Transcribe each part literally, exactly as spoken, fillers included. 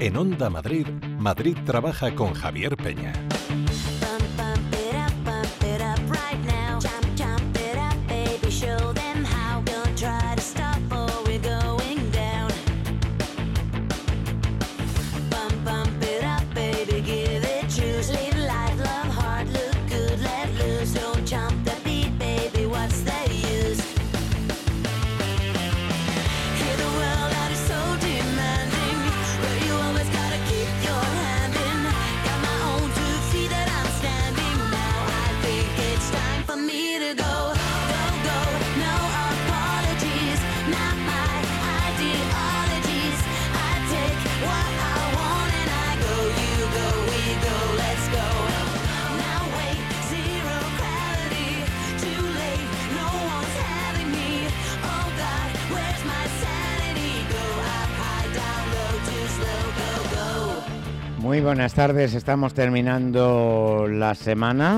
En Onda Madrid, Madrid trabaja con Javier Peña. Muy buenas tardes, estamos terminando la semana.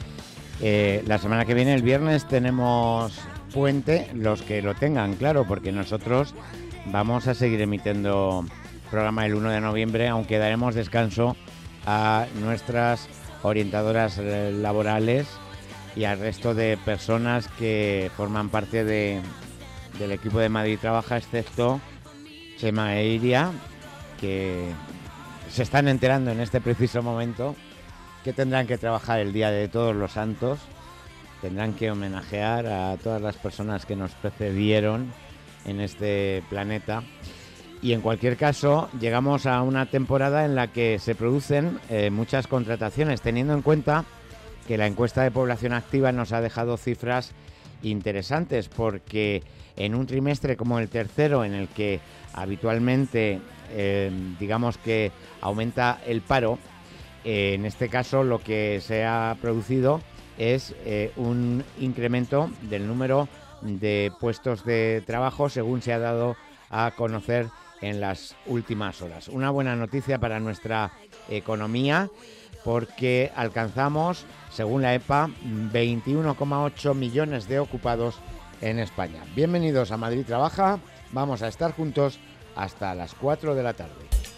Eh, la semana que viene, el viernes, tenemos puente, los que lo tengan, claro, porque nosotros vamos a seguir emitiendo programa el uno de noviembre, aunque daremos descanso a nuestras orientadoras laborales y al resto de personas que forman parte de, del equipo de Madrid Trabaja, excepto Chema e Iria, que se están enterando en este preciso momento que tendrán que trabajar el Día de Todos los Santos, tendrán que homenajear a todas las personas que nos precedieron en este planeta. Y en cualquier caso, llegamos a una temporada en la que se producen eh, muchas contrataciones, teniendo en cuenta que la encuesta de población activa nos ha dejado cifras interesantes, porque en un trimestre como el tercero, en el que habitualmente eh, digamos que aumenta el paro, eh, en este caso lo que se ha producido es eh, un incremento del número de puestos de trabajo, según se ha dado a conocer en las últimas horas. Una buena noticia para nuestra economía, porque alcanzamos, según la E P A, veintiuno coma ocho millones de ocupados en España. Bienvenidos a Madrid Trabaja, vamos a estar juntos hasta las cuatro de la tarde.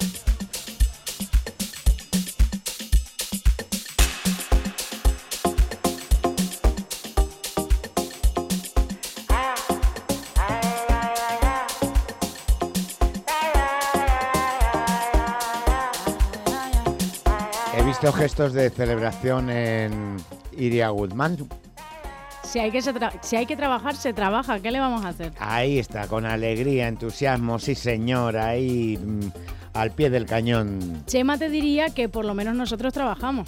He visto gestos de celebración en Iria Guzmán. Si hay, que se tra- si hay que trabajar, se trabaja. ¿Qué le vamos a hacer? Ahí está, con alegría, entusiasmo, sí señor, ahí mmm, al pie del cañón. Chema te diría que por lo menos nosotros trabajamos.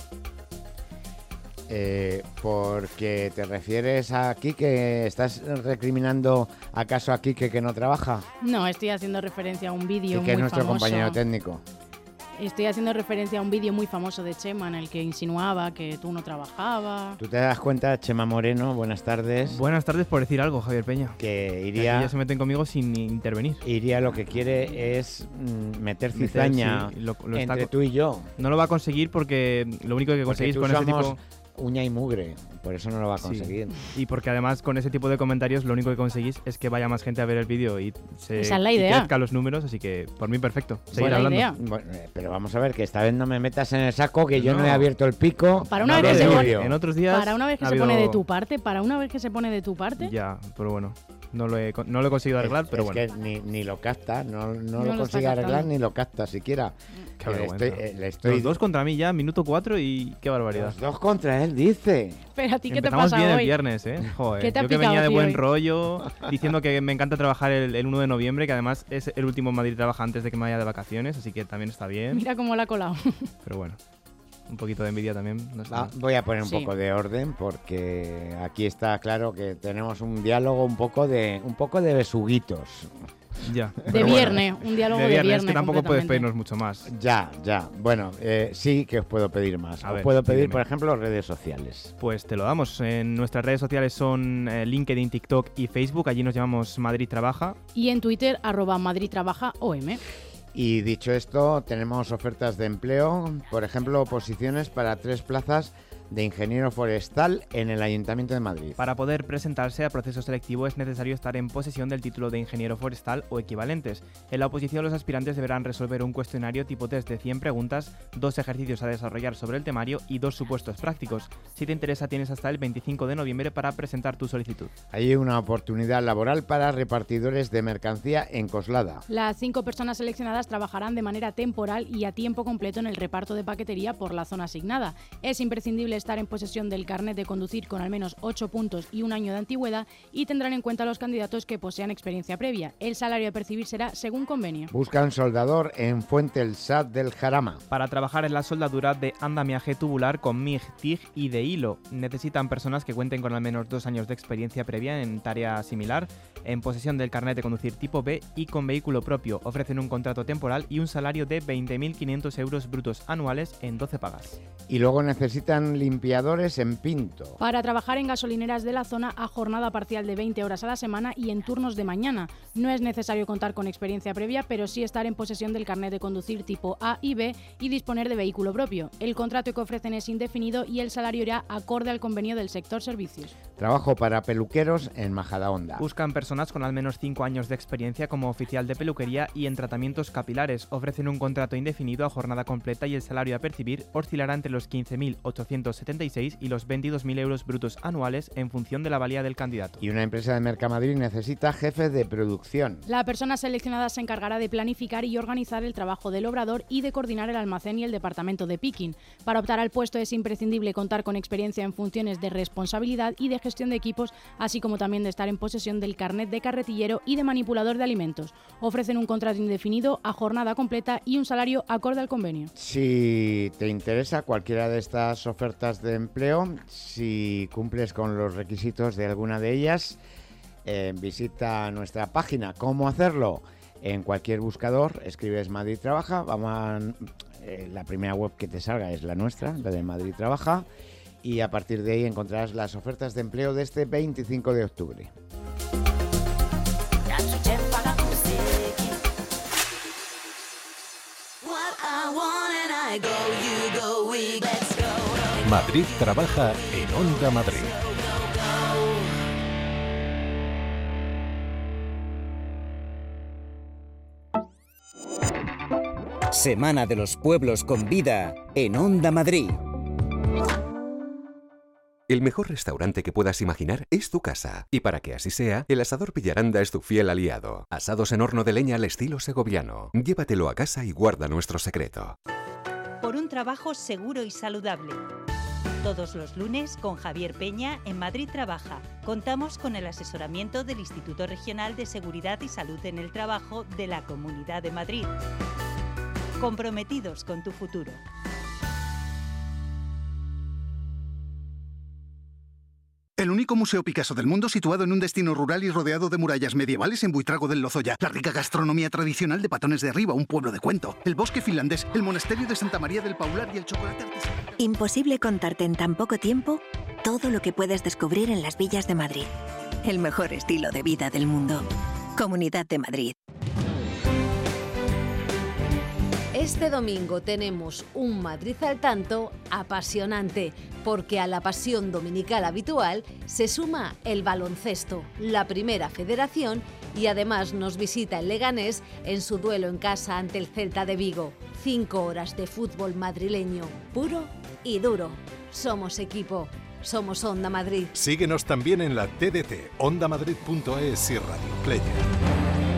Eh, porque te refieres a Quique, ¿estás recriminando acaso a Quique que no trabaja? No, estoy haciendo referencia a un vídeo muy Quique es nuestro famoso. compañero técnico. Estoy haciendo referencia a un vídeo muy famoso de Chema en el que insinuaba que tú no trabajabas. ¿Tú te das cuenta, Chema Moreno? Buenas tardes. Buenas tardes, por decir algo, Javier Peña. Que Aquí Iria, ya se meten conmigo sin intervenir. Iria lo que quiere es mm, meter cizaña Meter, sí, lo- lo está entre co- tú y yo. No lo va a conseguir porque lo único que Porque conseguís tú con ese somos tipo... uña y mugre, por eso no lo va a Sí. conseguir. Y porque además con ese tipo de comentarios lo único que conseguís es que vaya más gente a ver el vídeo y se Esa es la y idea. crezcan los números, así que por mí perfecto. Seguir Buena hablando. idea. Bueno, eh, pero vamos a ver, que esta vez no me metas en el saco, que yo no, No. he abierto el pico. Para una no vez lo que se pone- digo. En otros días Para una vez que ha se habido- pone de tu parte, para una vez que se pone de tu parte. Ya, pero bueno, no lo he, con- no lo he conseguido arreglar, es, pero es bueno. que ni, ni lo capta, no, no, No lo lo consigue está arreglar captando. ni lo capta siquiera. Qué le vergüenza. estoy, eh, le estoy- Los dos contra mí ya, minuto cuatro y qué barbaridad. los dos contra él, dice. Pero a ti, ¿qué te Empezamos pasa bien hoy? el viernes, ¿eh? Joder, ¿Qué te ha yo que picado venía de a ti buen hoy? rollo, diciendo que me encanta trabajar el, el uno de noviembre, que además es el último Madrid Trabaja antes de que me vaya de vacaciones, así que también está bien. Mira cómo la ha colado. Pero bueno, un poquito de envidia también. No está Ah, mal. voy a poner un Sí. poco de orden, porque aquí está claro que tenemos un diálogo un poco de un poco de besuguitos. Ya. De pero bueno. viernes, un diálogo De de viernes, viernes. que tampoco puedes completamente. pedirnos mucho más. Ya, ya. Bueno, eh, sí que os puedo pedir más. A Os ver, puedo pedir, dime. por ejemplo, redes sociales. Pues te lo damos. En nuestras redes sociales son eh, LinkedIn, TikTok y Facebook. Allí nos llamamos Madrid Trabaja. Y en Twitter, arroba Madrid Trabaja O M. Y dicho esto, tenemos ofertas de empleo, por ejemplo, posiciones para tres plazas de ingeniero forestal en el Ayuntamiento de Madrid. Para poder presentarse al proceso selectivo es necesario estar en posesión del título de ingeniero forestal o equivalentes. En la oposición, los aspirantes deberán resolver un cuestionario tipo test de cien preguntas, dos ejercicios a desarrollar sobre el temario y dos supuestos prácticos. Si te interesa, tienes hasta el veinticinco de noviembre para presentar tu solicitud. Hay una oportunidad laboral para repartidores de mercancía en Coslada. Las cinco personas seleccionadas trabajarán de manera temporal y a tiempo completo en el reparto de paquetería por la zona asignada. Es imprescindible estar en posesión del carnet de conducir con al menos ocho puntos y un año de antigüedad y tendrán en cuenta los candidatos que posean experiencia previa. El salario a percibir será según convenio. Buscan soldador en Fuente el S A T del Jarama. Para trabajar en la soldadura de andamiaje tubular con M I G, T I G y de hilo, necesitan personas que cuenten con al menos dos años de experiencia previa en tarea similar, en posesión del carnet de conducir tipo B y con vehículo propio. Ofrecen un contrato temporal y un salario de veinte mil quinientos euros brutos anuales en doce pagas. Y luego necesitan limpiadores en Pinto. Para trabajar en gasolineras de la zona a jornada parcial de veinte horas a la semana y en turnos de mañana. No es necesario contar con experiencia previa, pero sí estar en posesión del carnet de conducir tipo A y B y disponer de vehículo propio. El contrato que ofrecen es indefinido y el salario irá acorde al convenio del sector servicios. Trabajo para peluqueros en Majadahonda. Buscan personas con al menos cinco años de experiencia como oficial de peluquería y en tratamientos capilares. Ofrecen un contrato indefinido a jornada completa y el salario a percibir oscilará entre los quince mil ochocientos setenta y seis y los veintidós mil euros brutos anuales en función de la valía del candidato. Y una empresa de Mercamadrid necesita jefe de producción. La persona seleccionada se encargará de planificar y organizar el trabajo del obrador y de coordinar el almacén y el departamento de picking. Para optar al puesto es imprescindible contar con experiencia en funciones de responsabilidad y de gestión de equipos, así como también de estar en posesión del carnet de carretillero y de manipulador de alimentos. Ofrecen un contrato indefinido a jornada completa y un salario acorde al convenio. Si te interesa cualquiera de estas ofertas de empleo, si cumples con los requisitos de alguna de ellas, eh, visita nuestra página. ¿Cómo hacerlo? En cualquier buscador escribes Madrid Trabaja, vamos a, eh, la primera web que te salga es la nuestra, la de Madrid Trabaja, y a partir de ahí encontrarás las ofertas de empleo de este veinticinco de octubre. Madrid Trabaja en Onda Madrid. Semana de los Pueblos con Vida en Onda Madrid. El mejor restaurante que puedas imaginar es tu casa. Y para que así sea, el Asador Villaranda es tu fiel aliado. Asados en horno de leña al estilo segoviano. Llévatelo a casa y guarda nuestro secreto. Por un trabajo seguro y saludable. Todos los lunes con Javier Peña en Madrid Trabaja. Contamos con el asesoramiento del Instituto Regional de Seguridad y Salud en el Trabajo de la Comunidad de Madrid. Comprometidos con tu futuro. El único museo Picasso del mundo situado en un destino rural y rodeado de murallas medievales en Buitrago del Lozoya. La rica gastronomía tradicional de Patones de Arriba, un pueblo de cuento. El bosque finlandés, el monasterio de Santa María del Paular y el chocolate artesanal. Imposible contarte en tan poco tiempo todo lo que puedes descubrir en las villas de Madrid. El mejor estilo de vida del mundo. Comunidad de Madrid. Este domingo tenemos un Madrid al tanto apasionante, porque a la pasión dominical habitual se suma el baloncesto, la Primera Federación, y además nos visita el Leganés en su duelo en casa ante el Celta de Vigo. Cinco horas de fútbol madrileño, puro y duro. Somos equipo, somos Onda Madrid. Síguenos también en la T D T, onda madrid punto es y Radio Player.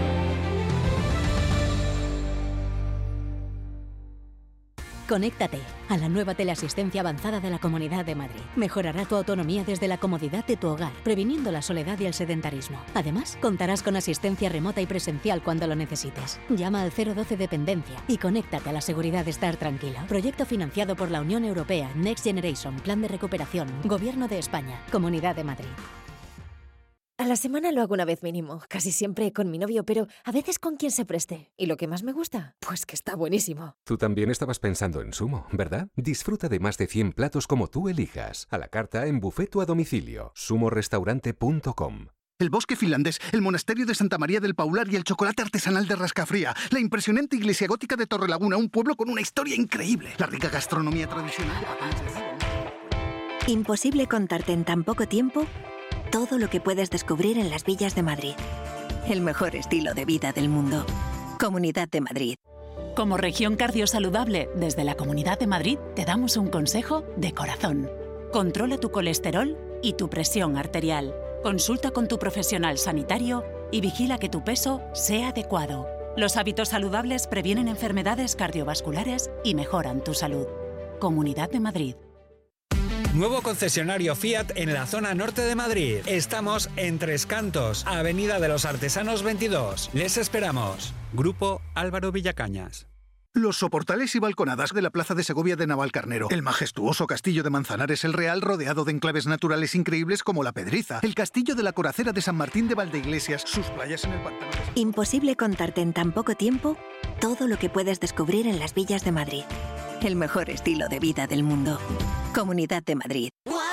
Conéctate a la nueva teleasistencia avanzada de la Comunidad de Madrid. Mejorará tu autonomía desde la comodidad de tu hogar, previniendo la soledad y el sedentarismo. Además, contarás con asistencia remota y presencial cuando lo necesites. Llama al cero doce Dependencia y conéctate a la seguridad de estar tranquilo. Proyecto financiado por la Unión Europea, Next Generation, Plan de Recuperación, Gobierno de España, Comunidad de Madrid. A la semana lo hago una vez mínimo, casi siempre con mi novio, pero a veces con quien se preste. ¿Y lo que más me gusta? Pues que está buenísimo. Tú también estabas pensando en Sumo, ¿verdad? Disfruta de más de cien platos como tú elijas. A la carta en buffet o a domicilio. sumo restaurante punto com. El bosque finlandés, el monasterio de Santa María del Paular y el chocolate artesanal de Rascafría. La impresionante iglesia gótica de Torrelaguna, un pueblo con una historia increíble. La rica gastronomía tradicional de Patones de Arriba. Imposible contarte en tan poco tiempo todo lo que puedes descubrir en las villas de Madrid. El mejor estilo de vida del mundo. Comunidad de Madrid. Como región cardiosaludable, desde la Comunidad de Madrid te damos un consejo de corazón. Controla tu colesterol y tu presión arterial. Consulta con tu profesional sanitario y vigila que tu peso sea adecuado. Los hábitos saludables previenen enfermedades cardiovasculares y mejoran tu salud. Comunidad de Madrid. Nuevo concesionario Fiat en la zona norte de Madrid. Estamos en Tres Cantos, Avenida de los Artesanos veintidós. Les esperamos. Grupo Álvaro Villacañas. Los soportales y balconadas de la Plaza de Segovia de Navalcarnero. El majestuoso castillo de Manzanares el Real, rodeado de enclaves naturales increíbles como La Pedriza. El castillo de la Coracera de San Martín de Valdeiglesias. Sus playas en el pantano. Imposible contarte en tan poco tiempo todo lo que puedes descubrir en las villas de Madrid. El mejor estilo de vida del mundo. Comunidad de Madrid.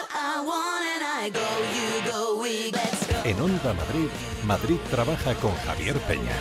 En Onda Madrid, Madrid trabaja con Javier Peña.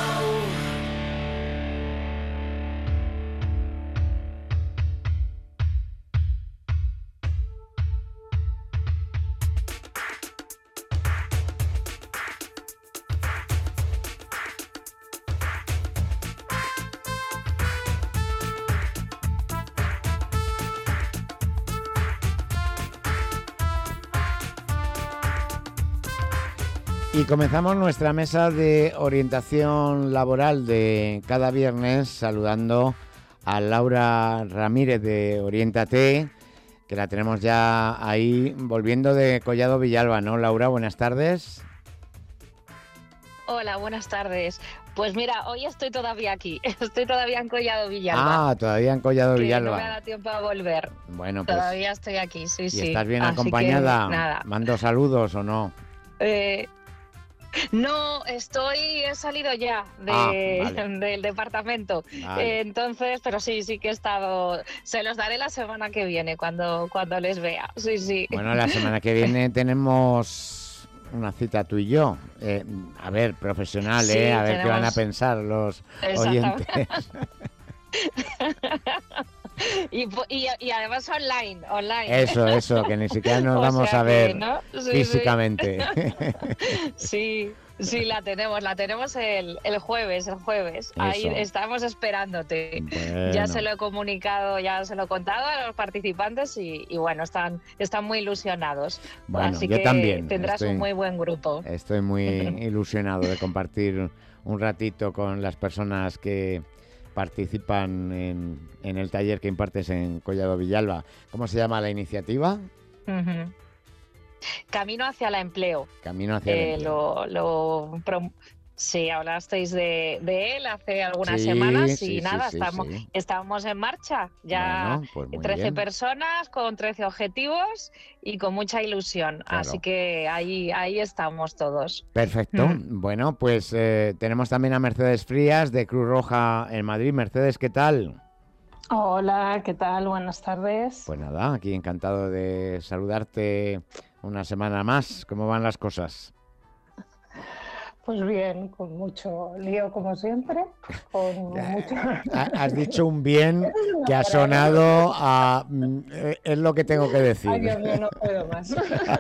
Y comenzamos nuestra mesa de orientación laboral de cada viernes saludando a Laura Ramírez de Oriéntate, que la tenemos ya ahí volviendo de Collado Villalba, ¿no, Laura? Buenas tardes. Hola, buenas tardes. Pues mira, hoy estoy todavía aquí, estoy todavía en Collado Villalba. Ah, todavía en Collado que Villalba. No me ha dado tiempo a volver. Bueno, pues todavía estoy aquí, sí, ¿y sí. estás bien Así acompañada? que, nada. ¿Mando saludos o no? Eh, no, estoy, he salido ya de, ah, vale. del departamento. Vale. Eh, entonces, pero sí, sí que he estado. Se los daré la semana que viene cuando, cuando les vea. Sí, sí. Bueno, la semana que viene tenemos una cita tú y yo. Eh, a ver, profesional, Sí, ¿eh? A ver tenemos... qué van a pensar los oyentes. Y, y, y además online, online. Eso, eso, que ni siquiera nos O vamos sea a ver que, ¿no? Sí, físicamente. Sí, sí, la tenemos, la tenemos el, el jueves, el jueves. Eso. Ahí estamos esperándote. Bueno. Ya se lo he comunicado, ya se lo he contado a los participantes y, y bueno, están, están muy ilusionados. Bueno, Así yo que también. tendrás estoy, un muy buen grupo. Estoy muy ilusionado de compartir un ratito con las personas que participan en, en el taller que impartes en Collado Villalba. ¿Cómo se llama la iniciativa? Uh-huh. Camino hacia el empleo. Camino hacia el eh, empleo. Lo, lo prom- sí, hablasteis de, de él hace algunas Sí, semanas y sí, nada, sí, estamos, sí. estamos en marcha. Ya Bueno, pues muy trece bien. personas con trece objetivos y con mucha ilusión. Claro. Así que ahí, ahí estamos todos. Perfecto. Mm. Bueno, pues eh, tenemos también a Mercedes Frías de Cruz Roja en Madrid. Mercedes, ¿qué tal? Hola, ¿qué tal? Buenas tardes. Pues nada, aquí encantado de saludarte una semana más. ¿Cómo van las cosas? Pues bien, con mucho lío como siempre, con mucho... Has dicho un bien que ha sonado a... mm, es lo que tengo que decir. Ay, Dios mío, no puedo más.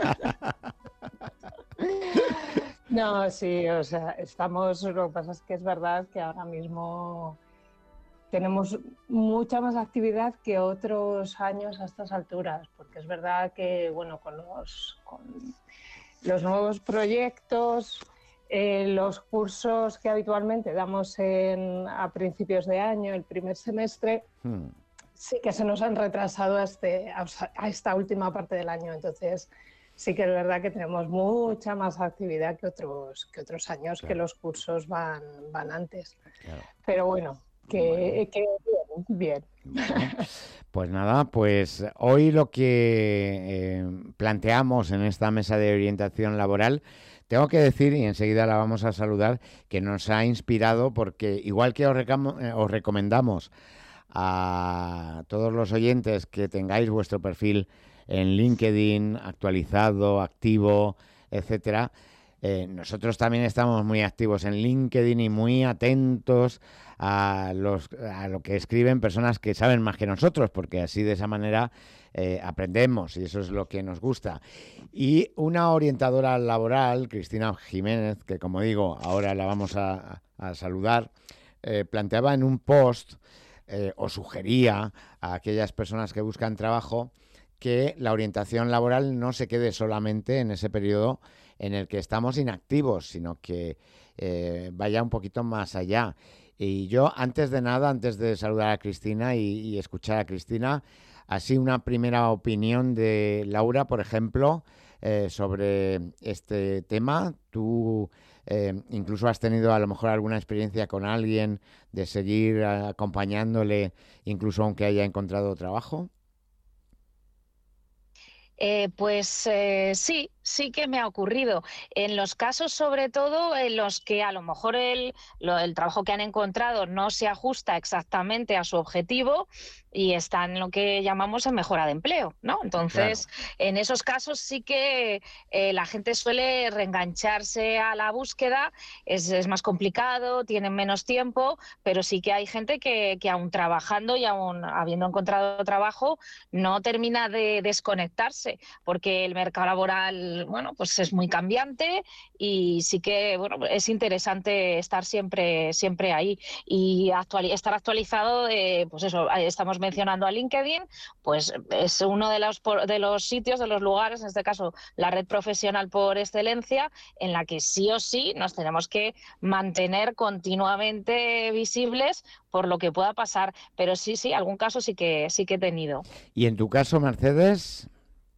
No, sí, o sea, estamos... Lo que pasa es que es verdad que ahora mismo tenemos mucha más actividad que otros años a estas alturas, porque es verdad que, bueno, con los, con los nuevos proyectos... Eh, los cursos que habitualmente damos en, a principios de año, el primer semestre, Hmm. sí que se nos han retrasado a, este, a esta última parte del año. Entonces, sí que es verdad que tenemos mucha más actividad que otros, que otros años, claro, que los cursos van, van antes. Claro. Pero bueno, que, que bien. bien. Bueno, pues nada, pues hoy lo que eh, planteamos en esta mesa de orientación laboral, tengo que decir, y enseguida la vamos a saludar, que nos ha inspirado porque igual que os, recamo, eh, os recomendamos a todos los oyentes que tengáis vuestro perfil en LinkedIn actualizado, activo, etcétera, Eh, nosotros también estamos muy activos en LinkedIn y muy atentos a, los, a lo que escriben personas que saben más que nosotros, porque así de esa manera eh, aprendemos y eso es lo que nos gusta. Y una orientadora laboral, Cristina Jiménez, que como digo, ahora la vamos a, a saludar, eh, planteaba en un post eh, o sugería a aquellas personas que buscan trabajo que la orientación laboral no se quede solamente en ese periodo en el que estamos inactivos, sino que eh, vaya un poquito más allá. Y yo, antes de nada, antes de saludar a Cristina y, y escuchar a Cristina, así una primera opinión de Laura, por ejemplo, eh, sobre este tema. Tú eh, incluso has tenido a lo mejor alguna experiencia con alguien de seguir acompañándole, incluso aunque haya encontrado trabajo. Eh, pues eh, sí, sí que me ha ocurrido. En los casos, sobre todo, en los que a lo mejor el, lo, el trabajo que han encontrado no se ajusta exactamente a su objetivo y está en lo que llamamos en mejora de empleo, ¿no? Entonces, claro, en esos casos sí que eh, la gente suele reengancharse a la búsqueda, es, es más complicado, tienen menos tiempo, pero sí que hay gente que, que aún trabajando y aún habiendo encontrado trabajo no termina de desconectarse, porque el mercado laboral, bueno, pues es muy cambiante y sí que, bueno, es interesante estar siempre, siempre ahí y actual, estar actualizado, eh, pues eso, estamos mencionando a LinkedIn, pues es uno de los, de los sitios, de los lugares, en este caso la red profesional por excelencia, en la que sí o sí nos tenemos que mantener continuamente visibles por lo que pueda pasar, pero sí, sí, algún caso sí que, sí que he tenido. ¿Y en tu caso, Mercedes?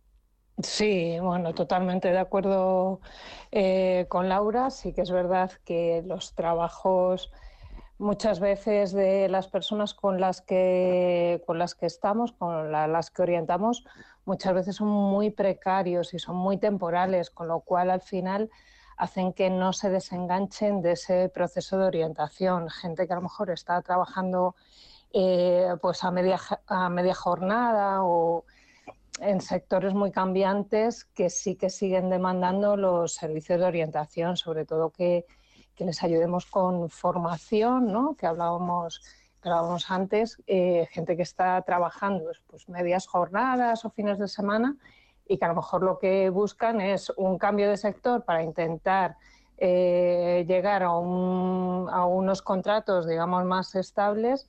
Sí, bueno, totalmente de acuerdo eh, con Laura. Sí que es verdad que los trabajos muchas veces de las personas con las que, con las que estamos, con la, las que orientamos, muchas veces son muy precarios y son muy temporales, con lo cual al final hacen que no se desenganchen de ese proceso de orientación. Gente que a lo mejor está trabajando eh, pues a media, a media jornada o en sectores muy cambiantes que sí que siguen demandando los servicios de orientación, sobre todo que, que les ayudemos con formación, ¿no? que hablábamos, que hablábamos antes, eh, gente que está trabajando pues, medias jornadas o fines de semana y que a lo mejor lo que buscan es un cambio de sector para intentar eh, llegar a, un, a unos contratos, digamos, más estables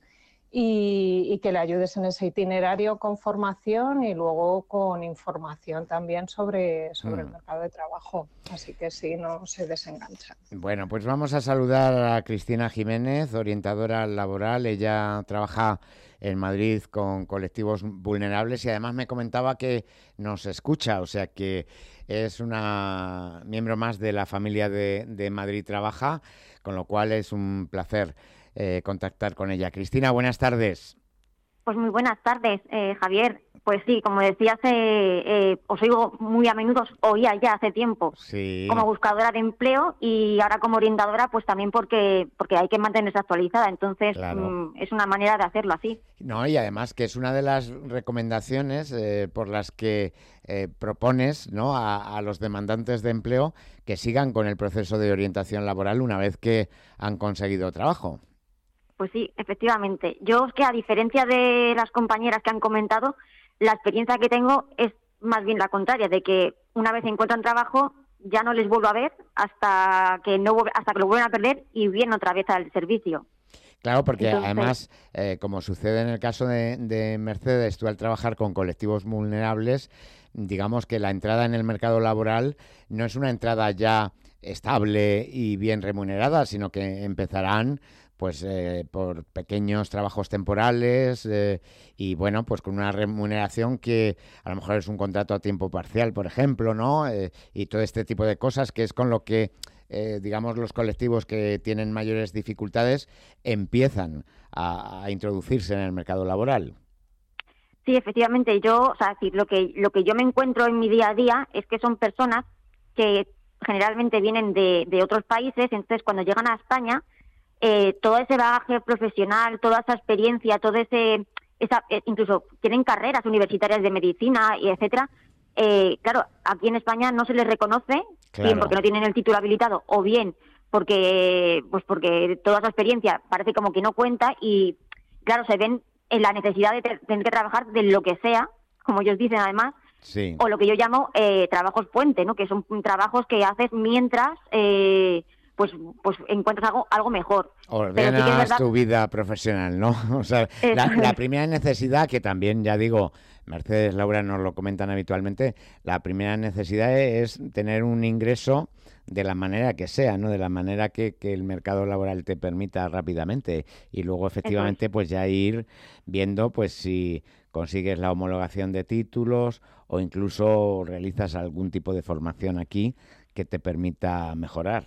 y, y que le ayudes en ese itinerario con formación y luego con información también sobre, sobre mm. el mercado de trabajo. Así que sí, no se desenganchan. Bueno, pues vamos a saludar a Cristina Jiménez, orientadora laboral. Ella trabaja en Madrid con colectivos vulnerables y además me comentaba que nos escucha, o sea que es una miembro más de la familia de, de Madrid Trabaja, con lo cual es un placer eh, contactar con ella. Cristina, buenas tardes. Pues muy buenas tardes, eh, Javier. Pues sí, como decías, eh, eh, os oigo muy a menudo, os oía ya hace tiempo, sí, como buscadora de empleo y ahora como orientadora, pues también porque porque hay que mantenerse actualizada. Entonces, claro, mmm, es una manera de hacerlo así. No, y además que es una de las recomendaciones eh, por las que eh, propones, ¿no?, a, a los demandantes de empleo que sigan con el proceso de orientación laboral una vez que han conseguido trabajo. Pues sí, efectivamente. Yo es que a diferencia de las compañeras que han comentado, la experiencia que tengo es más bien la contraria, de que una vez encuentran trabajo ya no les vuelvo a ver hasta que no hasta que lo vuelven a perder y vienen otra vez al servicio. Claro, porque Entonces, además, eh, como sucede en el caso de, de Mercedes, tú al trabajar con colectivos vulnerables, digamos que la entrada en el mercado laboral no es una entrada ya estable y bien remunerada, sino que empezarán pues eh, por pequeños trabajos temporales eh, y bueno, pues con una remuneración que a lo mejor es un contrato a tiempo parcial, por ejemplo, ¿no? Eh, y todo este tipo de cosas que es con lo que, eh, digamos, los colectivos que tienen mayores dificultades empiezan a, a introducirse en el mercado laboral. Sí, efectivamente. Yo, o sea, lo que lo que yo me encuentro en mi día a día es que son personas que generalmente vienen de, de otros países, entonces cuando llegan a España, Eh, todo ese bagaje profesional, toda esa experiencia, todo ese, esa, eh, incluso tienen carreras universitarias de medicina y etcétera. Eh, claro, aquí en España no se les reconoce Claro. Bien porque no tienen el título habilitado o bien porque pues porque toda esa experiencia parece como que no cuenta y, claro, se ven en la necesidad de tener que trabajar de lo que sea, como ellos dicen además, sí. o lo que yo llamo eh, trabajos puente, ¿no? Que son trabajos que haces mientras eh, pues pues encuentras algo algo mejor. Ordenas sí que es verdad... tu vida profesional, ¿no? O sea, la, la primera necesidad, que también, ya digo, Mercedes, Laura nos lo comentan habitualmente, la primera necesidad es tener un ingreso de la manera que sea, ¿no? De la manera que, que el mercado laboral te permita rápidamente. Y luego, efectivamente, pues ya ir viendo pues si consigues la homologación de títulos o incluso realizas algún tipo de formación aquí que te permita mejorar.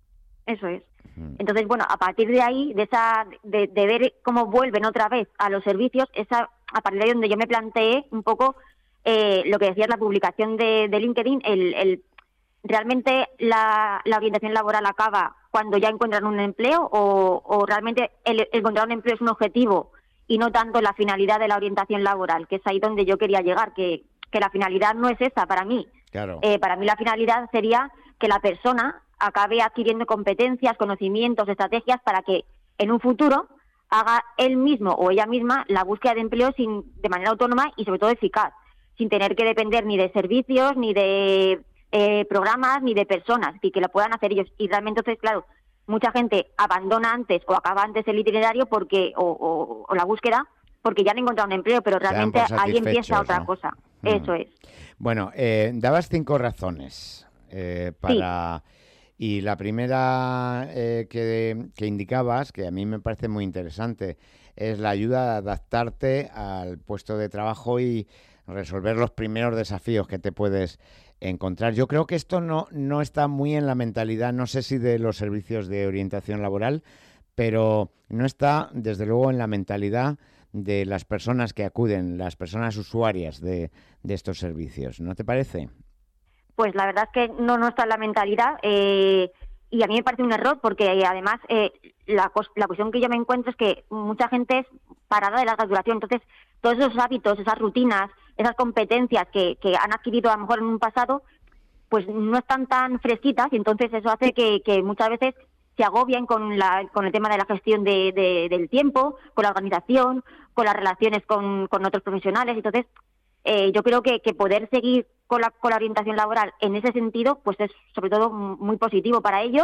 Eso es. Entonces, bueno, a partir de ahí, de esa de, de ver cómo vuelven otra vez a los servicios, esa a partir de ahí donde yo me planteé un poco eh, lo que decías, la publicación de, de LinkedIn, el, el realmente la, la orientación laboral acaba cuando ya encuentran un empleo o, o realmente el, el encontrar un empleo es un objetivo y no tanto la finalidad de la orientación laboral, que es ahí donde yo quería llegar, que, que la finalidad no es esa para mí. Claro. Eh, para mí la finalidad sería que la persona acabe adquiriendo competencias, conocimientos, estrategias para que en un futuro haga él mismo o ella misma la búsqueda de empleo sin, de manera autónoma y sobre todo eficaz, sin tener que depender ni de servicios, ni de eh, programas, ni de personas, y que lo puedan hacer ellos. Y realmente, entonces, claro, mucha gente abandona antes o acaba antes el itinerario porque o, o, o la búsqueda porque ya han encontrado un empleo, pero realmente ahí empieza otra, ¿no?, cosa. Mm. Eso es. Bueno, eh, dabas cinco razones eh, para... Sí. Y la primera eh, que, que indicabas, que a mí me parece muy interesante, es la ayuda a adaptarte al puesto de trabajo y resolver los primeros desafíos que te puedes encontrar. Yo creo que esto no, no está muy en la mentalidad, no sé si de los servicios de orientación laboral, pero no está, desde luego, en la mentalidad de las personas que acuden, las personas usuarias de, de estos servicios. ¿No te parece? Pues la verdad es que no, no está en la mentalidad eh, y a mí me parece un error porque además eh, la, la cuestión que yo me encuentro es que mucha gente es parada de larga duración, entonces todos esos hábitos, esas rutinas, esas competencias que, que han adquirido a lo mejor en un pasado, pues no están tan fresquitas y entonces eso hace que, que muchas veces se agobian con, la, con el tema de la gestión de, de, del tiempo, con la organización, con las relaciones con, con otros profesionales, entonces eh, yo creo que, que poder seguir Con la, con la orientación laboral en ese sentido, pues es sobre todo muy positivo para ellos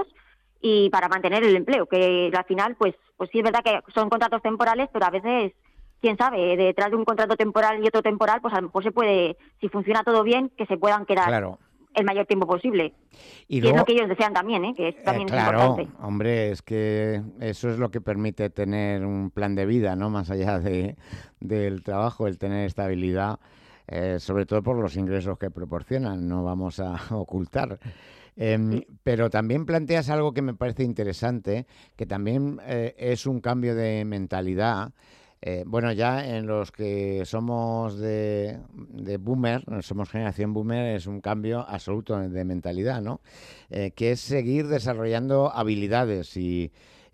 y para mantener el empleo, que al final, pues pues sí es verdad que son contratos temporales, pero a veces, quién sabe, detrás de un contrato temporal y otro temporal, pues a lo mejor se puede, si funciona todo bien, que se puedan quedar claro. el mayor tiempo posible. Y, y luego, es lo que ellos desean también, ¿eh? que es, también eh, claro, es importante. Hombre, es que eso es lo que permite tener un plan de vida, ¿no? Más allá de del trabajo, el tener estabilidad. Eh, sobre todo por los ingresos que proporcionan, no vamos a ocultar. Eh, sí. Pero también planteas algo que me parece interesante, que también eh, es un cambio de mentalidad. Eh, bueno, ya en los que somos de, de boomer, somos generación boomer, es un cambio absoluto de mentalidad, ¿no? Eh, que es seguir desarrollando habilidades y...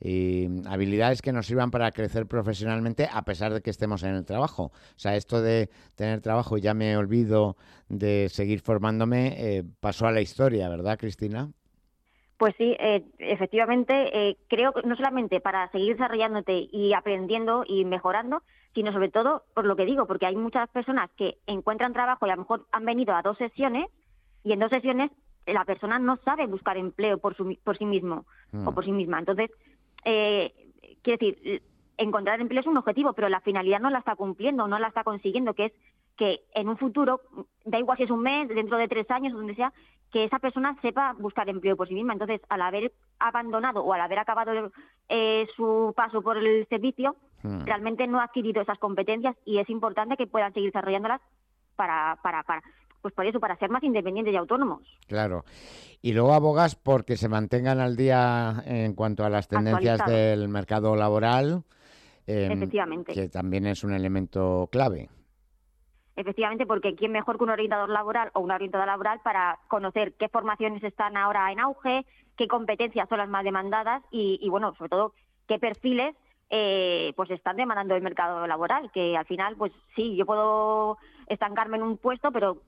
y habilidades que nos sirvan para crecer profesionalmente a pesar de que estemos en el trabajo. O sea, esto de tener trabajo y ya me olvido de seguir formándome, eh, pasó a la historia, ¿verdad, Cristina? Pues sí, eh, efectivamente, eh, creo que no solamente para seguir desarrollándote y aprendiendo y mejorando, sino sobre todo por lo que digo, porque hay muchas personas que encuentran trabajo y a lo mejor han venido a dos sesiones y en dos sesiones la persona no sabe buscar empleo por, su, por sí mismo mm. o por sí misma. Entonces, Eh, quiero decir, encontrar empleo es un objetivo, pero la finalidad no la está cumpliendo, no la está consiguiendo, que es que en un futuro, da igual si es un mes, dentro de tres años, donde sea, que esa persona sepa buscar empleo por sí misma. Entonces, al haber abandonado o al haber acabado eh, su paso por el servicio, hmm. realmente no ha adquirido esas competencias y es importante que puedan seguir desarrollándolas para... para, para pues por eso, para ser más independientes y autónomos. Claro. Y luego abogas porque se mantengan al día en cuanto a las tendencias del mercado laboral, eh, efectivamente, que también es un elemento clave. Efectivamente, porque ¿quién mejor que un orientador laboral o una orientadora laboral para conocer qué formaciones están ahora en auge, qué competencias son las más demandadas y, y bueno, sobre todo, qué perfiles eh, pues están demandando el mercado laboral? Que al final, pues sí, yo puedo estancarme en un puesto, pero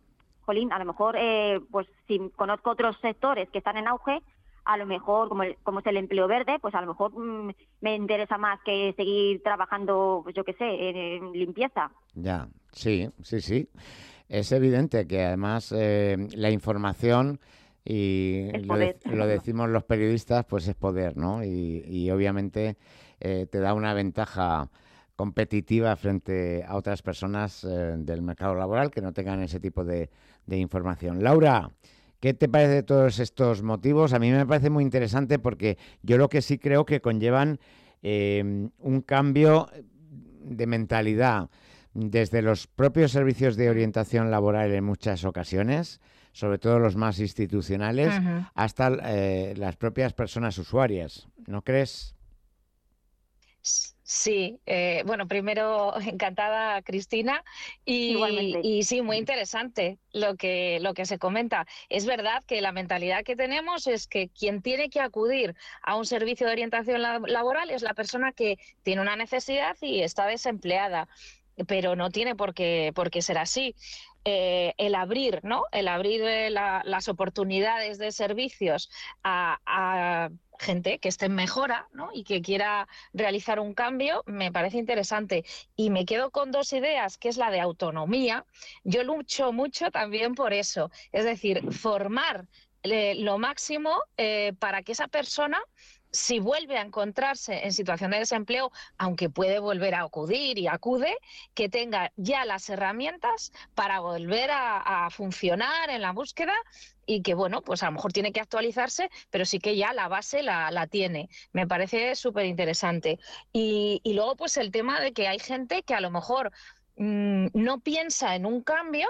jolín, a lo mejor, eh, pues si conozco otros sectores que están en auge, a lo mejor, como, el, como es el empleo verde, pues a lo mejor mmm, me interesa más que seguir trabajando, pues yo qué sé, en, en limpieza. Ya, sí, sí, sí. Es evidente que además eh, la información, y lo, de, lo decimos los periodistas, pues es poder, ¿no? Y, y obviamente eh, te da una ventaja competitiva frente a otras personas eh, del mercado laboral que no tengan ese tipo de, de información. Laura, ¿qué te parece de todos estos motivos? A mí me parece muy interesante porque yo lo que sí creo que conllevan eh, un cambio de mentalidad desde los propios servicios de orientación laboral en muchas ocasiones, sobre todo los más institucionales, uh-huh. hasta eh, las propias personas usuarias, ¿no crees? Sí, eh, bueno, primero encantada, Cristina, y, y sí, muy interesante lo que, lo que se comenta. Es verdad que la mentalidad que tenemos es que quien tiene que acudir a un servicio de orientación laboral es la persona que tiene una necesidad y está desempleada, pero no tiene por qué, por qué ser así. Eh, el abrir, ¿no? El abrir eh, la, las oportunidades de servicios a, a gente que esté en mejora, ¿no? Y que quiera realizar un cambio, me parece interesante. Y me quedo con dos ideas, que es la de autonomía. Yo lucho mucho también por eso, es decir, formar eh, lo máximo eh, para que esa persona, si vuelve a encontrarse en situación de desempleo, aunque puede volver a acudir y acude, que tenga ya las herramientas para volver a, a funcionar en la búsqueda y que, bueno, pues a lo mejor tiene que actualizarse, pero sí que ya la base la, la tiene. Me parece súper interesante. Y, y luego, pues el tema de que hay gente que a lo mejor mmm, no piensa en un cambio,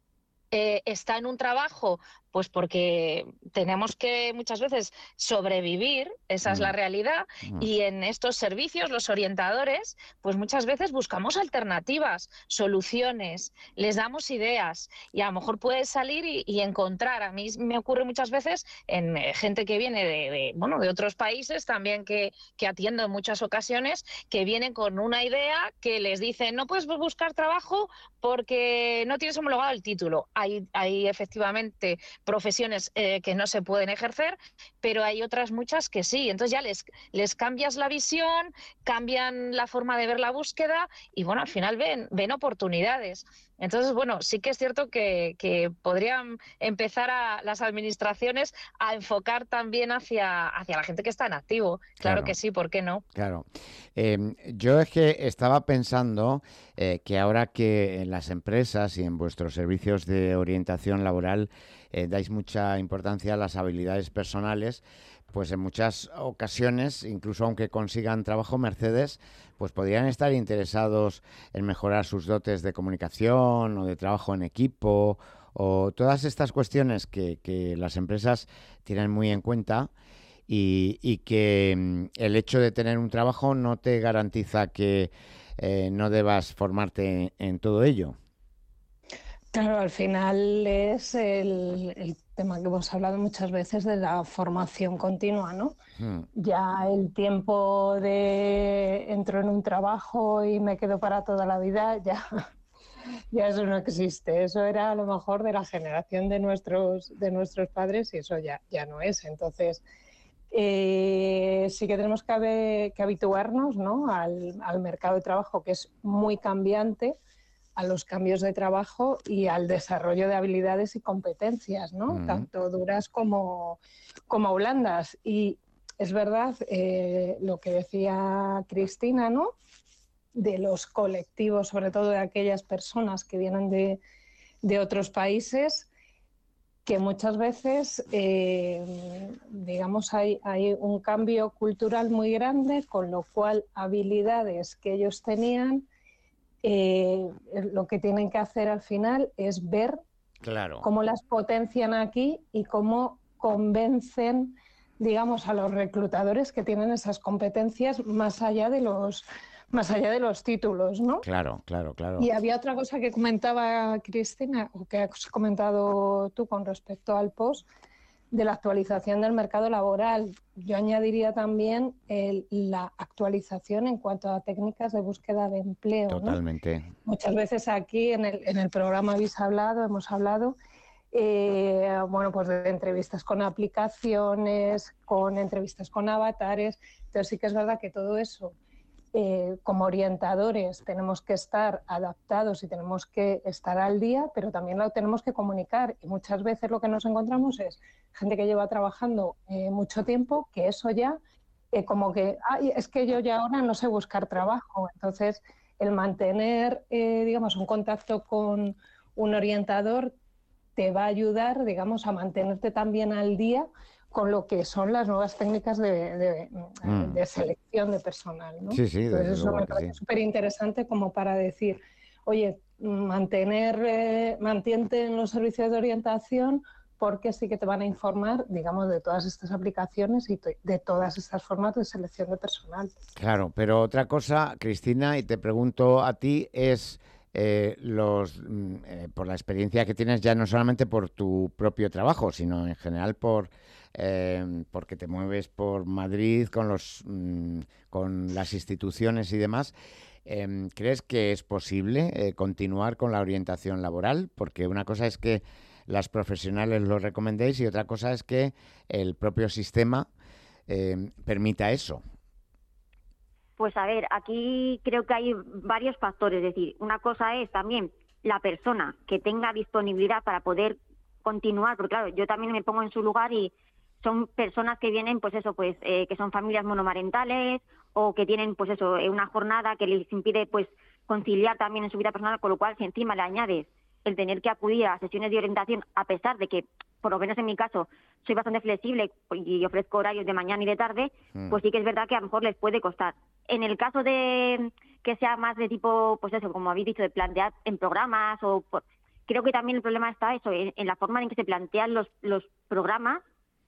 eh, está en un trabajo pues porque tenemos que muchas veces sobrevivir, esa es la realidad, y en estos servicios, los orientadores, pues muchas veces buscamos alternativas, soluciones, les damos ideas y a lo mejor puedes salir y, y encontrar. A mí me ocurre muchas veces en eh, gente que viene de, de, bueno, de otros países también que, que atiendo en muchas ocasiones, que vienen con una idea que les dicen no puedes buscar trabajo porque no tienes homologado el título. Hay, hay efectivamente profesiones eh, que no se pueden ejercer, pero hay otras muchas que sí. Entonces ya les, les cambias la visión, cambian la forma de ver la búsqueda y bueno, al final ven, ven oportunidades. Entonces, bueno, sí que es cierto que, que podrían empezar a las administraciones a enfocar también hacia, hacia la gente que está en activo. Claro, claro que sí, ¿por qué no? Claro. Eh, yo es que estaba pensando eh, que ahora que en las empresas y en vuestros servicios de orientación laboral eh, dais mucha importancia a las habilidades personales, pues en muchas ocasiones, incluso aunque consigan trabajo, Mercedes, pues podrían estar interesados en mejorar sus dotes de comunicación o de trabajo en equipo o todas estas cuestiones que, que las empresas tienen muy en cuenta y, y que mm, el hecho de tener un trabajo no te garantiza que eh, no debas formarte en, en todo ello. Claro, al final es el, el tema que hemos hablado muchas veces de la formación continua, ¿no? Hmm. Ya el tiempo de entro en un trabajo y me quedo para toda la vida, ya, ya eso no existe. Eso era a lo mejor de la generación de nuestros, de nuestros padres y eso ya, ya no es. Entonces, eh, sí que tenemos que, haber, que habituarnos, ¿no? al, al mercado de trabajo, que es muy cambiante, a los cambios de trabajo y al desarrollo de habilidades y competencias, ¿no? Uh-huh. Tanto duras como, como blandas. Y es verdad eh, lo que decía Cristina, ¿no? De los colectivos, sobre todo de aquellas personas que vienen de, de otros países, que muchas veces, eh, digamos, hay, hay un cambio cultural muy grande, con lo cual habilidades que ellos tenían, Eh, lo que tienen que hacer al final es ver claro. cómo las potencian aquí y cómo convencen, digamos, a los reclutadores que tienen esas competencias más allá de los, más allá de los títulos, ¿no? Claro, claro, claro. Y había otra cosa que comentaba Cristina, o que has comentado tú con respecto al post, de la actualización del mercado laboral. Yo añadiría también el, la actualización en cuanto a técnicas de búsqueda de empleo. Totalmente. ¿No? Muchas veces aquí en el, en el programa habéis hablado, hemos hablado eh, bueno, pues de entrevistas con aplicaciones, con entrevistas con avatares. Entonces sí que es verdad que todo eso, eh, como orientadores, tenemos que estar adaptados y tenemos que estar al día, pero también lo tenemos que comunicar. Y muchas veces lo que nos encontramos es gente que lleva trabajando eh, mucho tiempo, que eso ya, eh, como que, ay, es que yo ya ahora no sé buscar trabajo. Entonces, el mantener, eh, digamos, un contacto con un orientador te va a ayudar, digamos, a mantenerte también al día con lo que son las nuevas técnicas de, de, Mm. de selección de personal, ¿no? Sí, sí, Entonces desde eso luego me que parece sí. súper interesante como para decir, oye, mantener, eh, mantente en los servicios de orientación porque sí que te van a informar, digamos, de todas estas aplicaciones y to- de todas estas formas de selección de personal. Claro, pero otra cosa, Cristina, y te pregunto a ti, es eh, los mm, eh, por la experiencia que tienes ya no solamente por tu propio trabajo, sino en general por eh, porque te mueves por Madrid con los mm, con las instituciones y demás. Em, ¿crees que es posible eh, continuar con la orientación laboral? Porque una cosa es que las profesionales lo recomendéis y otra cosa es que el propio sistema eh, permita eso. Pues a ver, aquí creo que hay varios factores. Es decir, una cosa es también la persona que tenga disponibilidad para poder continuar, porque claro, yo también me pongo en su lugar y son personas que vienen, pues eso, pues eh, que son familias monomarentales o que tienen, pues eso, eh, una jornada que les impide, pues, conciliar también en su vida personal, con lo cual si encima le añades el tener que acudir a sesiones de orientación, a pesar de que, por lo menos en mi caso, soy bastante flexible y ofrezco horarios de mañana y de tarde, Mm. pues sí que es verdad que a lo mejor les puede costar. En el caso de que sea más de tipo, pues eso, como habéis dicho, de plantear en programas, o por- creo que también el problema está eso, en, en la forma en que se plantean los, los programas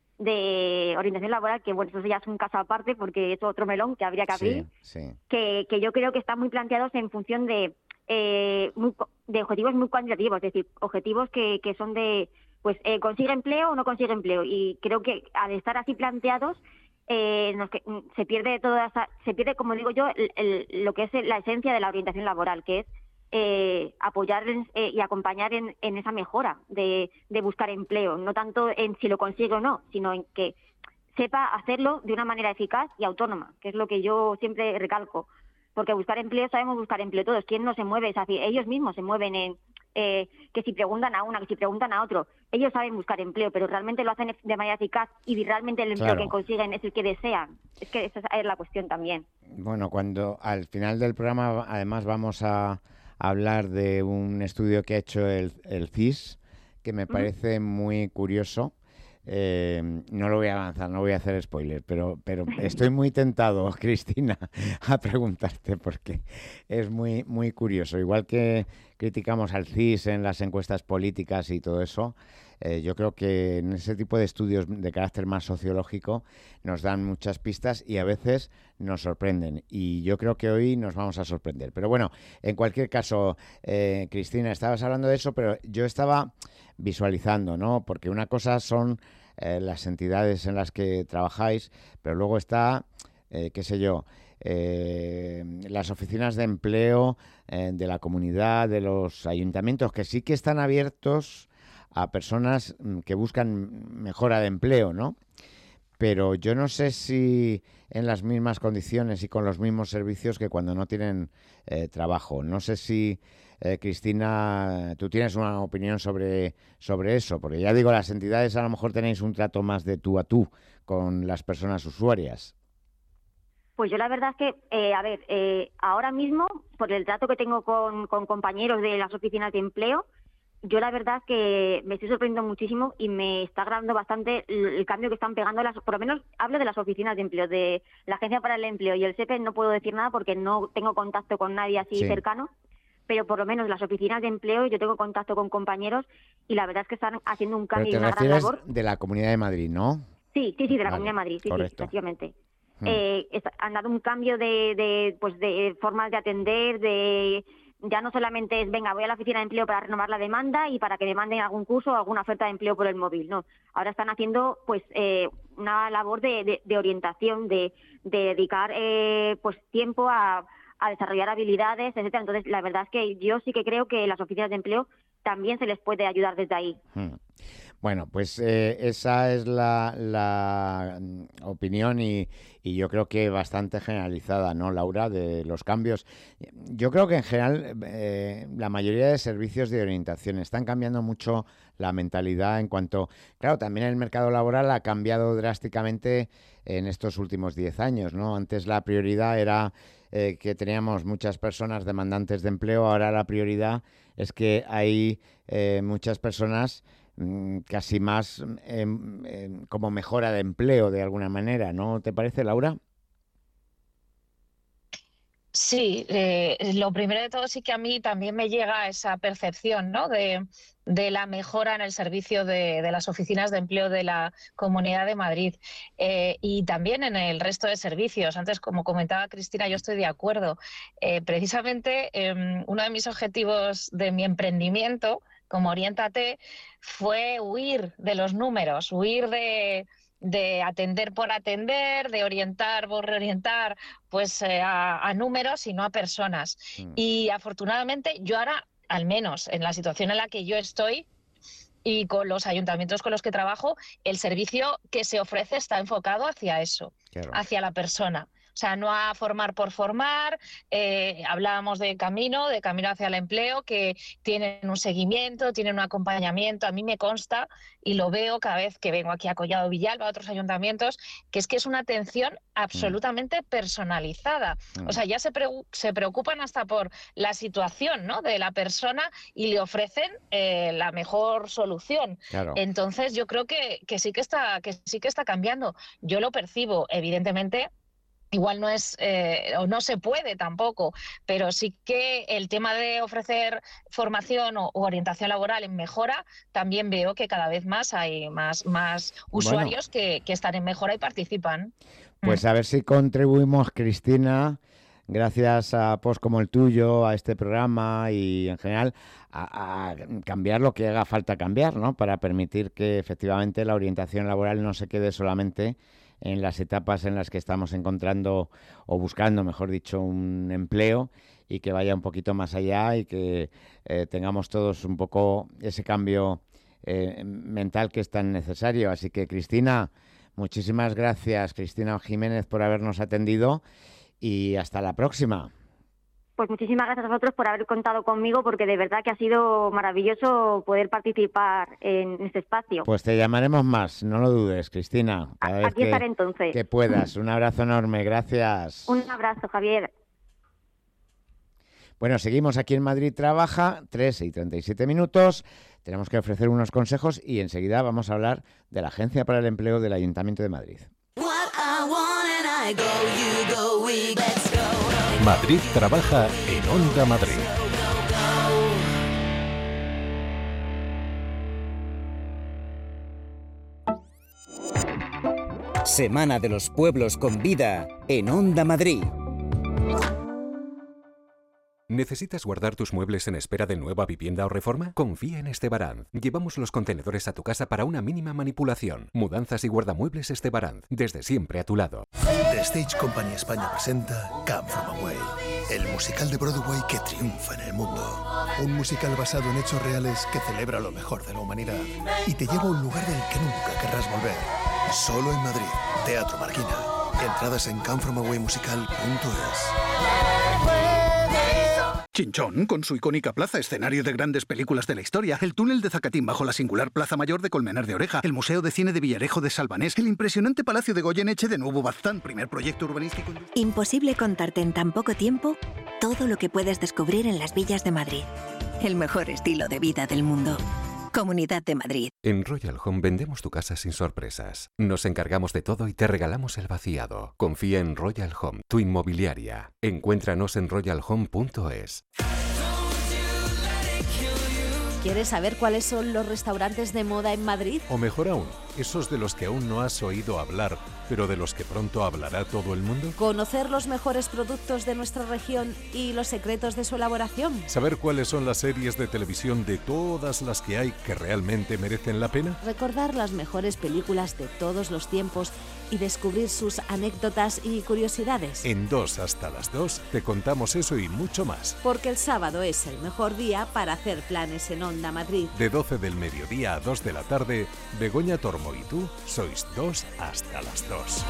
de orientación laboral, que bueno, eso ya es un caso aparte porque es otro melón que habría que abrir, Sí, sí. que, que yo creo que están muy planteados en función de, eh, muy co- de objetivos muy cuantitativos, es decir, objetivos que, que son de, pues, eh, consigue empleo o no consigue empleo. Y creo que al estar así planteados, eh, nos que- mm, se pierde toda esa, se pierde, como digo yo, el- el- lo que es la esencia de la orientación laboral, que es eh, apoyar en- eh, y acompañar en, en esa mejora de, de buscar empleo, no tanto en si lo consigue o no, sino en que sepa hacerlo de una manera eficaz y autónoma, que es lo que yo siempre recalco. Porque buscar empleo, sabemos buscar empleo todos. ¿Quién no se mueve? Es así, ellos mismos se mueven en eh, que si preguntan a una, que si preguntan a otro. Ellos saben buscar empleo, pero realmente lo hacen de manera eficaz y realmente el empleo Claro. que consiguen es el que desean. Es que esa es la cuestión también. Bueno, cuando al final del programa además vamos a hablar de un estudio que ha hecho el, el C I S, que me parece muy curioso. Eh, no lo voy a avanzar, no voy a hacer spoiler, pero, pero estoy muy tentado, Cristina, a preguntarte porque es muy, muy curioso. Igual que criticamos al C I S en las encuestas políticas y todo eso, eh, yo creo que en ese tipo de estudios de carácter más sociológico nos dan muchas pistas y a veces nos sorprenden. Y yo creo que hoy nos vamos a sorprender. Pero bueno, en cualquier caso, eh, Cristina, estabas hablando de eso, pero yo estaba visualizando, ¿no? Porque una cosa son eh, las entidades en las que trabajáis, pero luego está, eh, qué sé yo, eh, las oficinas de empleo eh, de la comunidad, de los ayuntamientos, que sí que están abiertos a personas mm, que buscan mejora de empleo, ¿no? Pero yo no sé si en las mismas condiciones y con los mismos servicios que cuando no tienen eh, trabajo. No sé si, eh, Cristina, tú tienes una opinión sobre, sobre eso, porque ya digo, las entidades a lo mejor tenéis un trato más de tú a tú con las personas usuarias. Pues yo la verdad es que, eh, a ver, eh, ahora mismo, por el trato que tengo con, con compañeros de las oficinas de empleo, yo la verdad es que me estoy sorprendiendo muchísimo y me está agradando bastante el, el cambio que están pegando, las, por lo menos hablo de las oficinas de empleo, de la Agencia para el Empleo y el S E P E, no puedo decir nada porque no tengo contacto con nadie así Sí. cercano, pero por lo menos las oficinas de empleo yo tengo contacto con compañeros y la verdad es que están haciendo un Pero cambio y te una gran refieres labor. de la Comunidad de Madrid, ¿no? Sí, sí, sí, de la Vale, Comunidad de Madrid, sí, sí, correcto. efectivamente. Hmm. Eh, es- han dado un cambio de, de, pues de formas de atender, de ya no solamente es, venga, voy a la oficina de empleo para renovar la demanda y para que me manden algún curso o alguna oferta de empleo por el móvil, no. Ahora están haciendo pues eh, una labor de, de, de orientación, de, de dedicar eh, pues tiempo a, a desarrollar habilidades, etcétera. Entonces, la verdad es que yo sí que creo que las oficinas de empleo también se les puede ayudar desde ahí. Hmm. Bueno, pues eh, esa es la, la opinión y, y yo creo que bastante generalizada, ¿no, Laura, de los cambios? Yo creo que en general eh, la mayoría de servicios de orientación están cambiando mucho la mentalidad en cuanto... Claro, también el mercado laboral ha cambiado drásticamente en estos últimos diez años, ¿no? Antes la prioridad era eh, que teníamos muchas personas demandantes de empleo, ahora la prioridad es que hay eh, muchas personas casi más eh, eh, como mejora de empleo de alguna manera, ¿no te parece, Laura? Sí, eh, lo primero de todo sí que a mí también me llega esa percepción, ¿no? de, de la mejora en el servicio de, de las oficinas de empleo de la Comunidad de Madrid eh, y también en el resto de servicios. Antes, como comentaba Cristina, yo estoy de acuerdo. Eh, precisamente eh, uno de mis objetivos de mi emprendimiento como Oriéntate fue huir de los números, huir de... de atender por atender, de orientar por reorientar, pues eh, a, a números y no a personas. Mm. Y afortunadamente yo ahora, al menos en la situación en la que yo estoy y con los ayuntamientos con los que trabajo, el servicio que se ofrece está enfocado hacia eso, claro, hacia la persona. O sea, no a formar por formar. Eh, hablábamos de camino, de camino hacia el empleo, que tienen un seguimiento, tienen un acompañamiento. A mí me consta y lo veo cada vez que vengo aquí a Collado Villalba, a otros ayuntamientos, que es que es una atención absolutamente personalizada. Mm. O sea, ya se, pre se preocupan hasta por la situación, ¿no?, de la persona y le ofrecen eh, la mejor solución. Claro. Entonces, yo creo que, que, sí que, está, que sí que está cambiando. Yo lo percibo, evidentemente. Igual no es eh, o no se puede tampoco, pero sí que el tema de ofrecer formación o, o orientación laboral en mejora, también veo que cada vez más hay más, más usuarios bueno, que, que están en mejora y participan. Pues a ver si contribuimos, Cristina, gracias a posts como el tuyo, a este programa y en general a, a cambiar lo que haga falta cambiar, ¿no? Para permitir que efectivamente la orientación laboral no se quede solamente en las etapas en las que estamos encontrando o buscando, mejor dicho, un empleo y que vaya un poquito más allá y que eh, tengamos todos un poco ese cambio eh, mental que es tan necesario. Así que, Cristina, muchísimas gracias, Cristina Jiménez, por habernos atendido y hasta la próxima. Pues muchísimas gracias a vosotros por haber contado conmigo, porque de verdad que ha sido maravilloso poder participar en este espacio. Pues te llamaremos más, no lo dudes, Cristina. Cada vez Aquí estaré entonces. Que puedas. Un abrazo enorme, gracias. Un abrazo, Javier. Bueno, seguimos aquí en Madrid Trabaja, tres y treinta y siete minutos. Tenemos que ofrecer unos consejos y enseguida vamos a hablar de la Agencia para el Empleo del Ayuntamiento de Madrid. Madrid Trabaja en Onda Madrid. Semana de los Pueblos con Vida en Onda Madrid. ¿Necesitas guardar tus muebles en espera de nueva vivienda o reforma? Confía en Estebaranz. Llevamos los contenedores a tu casa para una mínima manipulación. Mudanzas y guardamuebles Estebaranz. Desde siempre a tu lado. The Stage Company España presenta Come From Away, el musical de Broadway que triunfa en el mundo. Un musical basado en hechos reales que celebra lo mejor de la humanidad y te lleva a un lugar del que nunca querrás volver. Solo en Madrid. Teatro Marquina. Entradas en come from away musical punto es. Chinchón, con su icónica plaza, escenario de grandes películas de la historia, el túnel de Zacatín bajo la singular Plaza Mayor de Colmenar de Oreja, el Museo de Cine de Villarejo de Salvanés, el impresionante Palacio de Goyeneche de Nuevo Baztán, primer proyecto urbanístico... Imposible contarte en tan poco tiempo todo lo que puedes descubrir en las villas de Madrid. El mejor estilo de vida del mundo. Comunidad de Madrid. En Royal Home vendemos tu casa sin sorpresas. Nos encargamos de todo y te regalamos el vaciado. Confía en Royal Home, tu inmobiliaria. Encuéntranos en royal home punto es. ¿Quieres saber cuáles son los restaurantes de moda en Madrid? O mejor aún, esos de los que aún no has oído hablar, pero de los que pronto hablará todo el mundo. Conocer los mejores productos de nuestra región y los secretos de su elaboración. Saber cuáles son las series de televisión de todas las que hay que realmente merecen la pena. Recordar las mejores películas de todos los tiempos y descubrir sus anécdotas y curiosidades. En Dos hasta las dos te contamos eso y mucho más. Porque el sábado es el mejor día para hacer planes en Onda Madrid. De doce del mediodía a dos de la tarde, Begoña Tormo y tú sois Dos hasta las dos.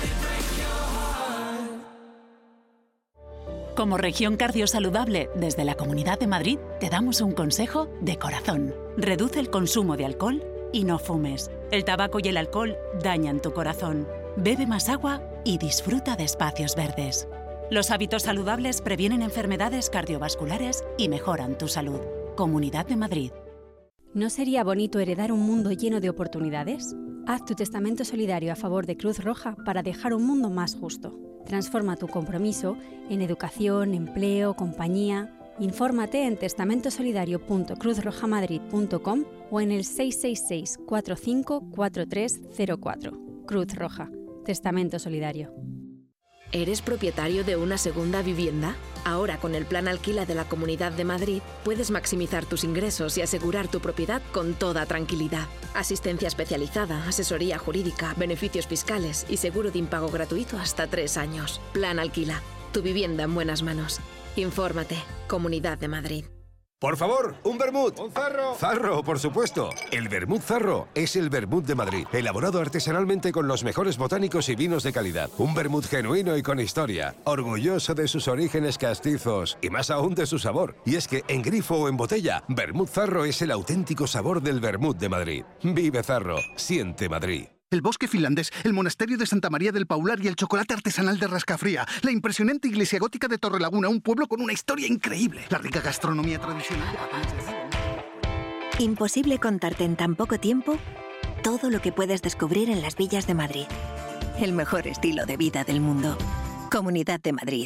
Como región cardiosaludable, desde la Comunidad de Madrid te damos un consejo de corazón. Reduce el consumo de alcohol y no fumes. El tabaco y el alcohol dañan tu corazón. Bebe más agua y disfruta de espacios verdes. Los hábitos saludables previenen enfermedades cardiovasculares y mejoran tu salud. Comunidad de Madrid. ¿No sería bonito heredar un mundo lleno de oportunidades? Haz tu testamento solidario a favor de Cruz Roja para dejar un mundo más justo. Transforma tu compromiso en educación, empleo, compañía. Infórmate en testamento solidario punto cruz roja madrid punto com o en el seis seis seis, cuatro cinco cuatro tres cero cuatro. Cruz Roja. Testamento solidario. ¿Eres propietario de una segunda vivienda? Ahora, con el Plan Alquila de la Comunidad de Madrid, puedes maximizar tus ingresos y asegurar tu propiedad con toda tranquilidad. Asistencia especializada, asesoría jurídica, beneficios fiscales y seguro de impago gratuito hasta tres años. Plan Alquila. Tu vivienda en buenas manos. Infórmate. Comunidad de Madrid. Por favor, un vermut. Un zarro. Zarro, por supuesto. El vermut Zarro es el vermut de Madrid, elaborado artesanalmente con los mejores botánicos y vinos de calidad. Un vermut genuino y con historia, orgulloso de sus orígenes castizos y más aún de su sabor. Y es que en grifo o en botella, vermut Zarro es el auténtico sabor del vermut de Madrid. Vive Zarro, siente Madrid. El bosque finlandés, el monasterio de Santa María del Paular y el chocolate artesanal de Rascafría. La impresionante iglesia gótica de Torrelaguna, un pueblo con una historia increíble. La rica gastronomía tradicional de Patanes de Riba. Imposible contarte en tan poco tiempo todo lo que puedes descubrir en las villas de Madrid. El mejor estilo de vida del mundo. Comunidad de Madrid.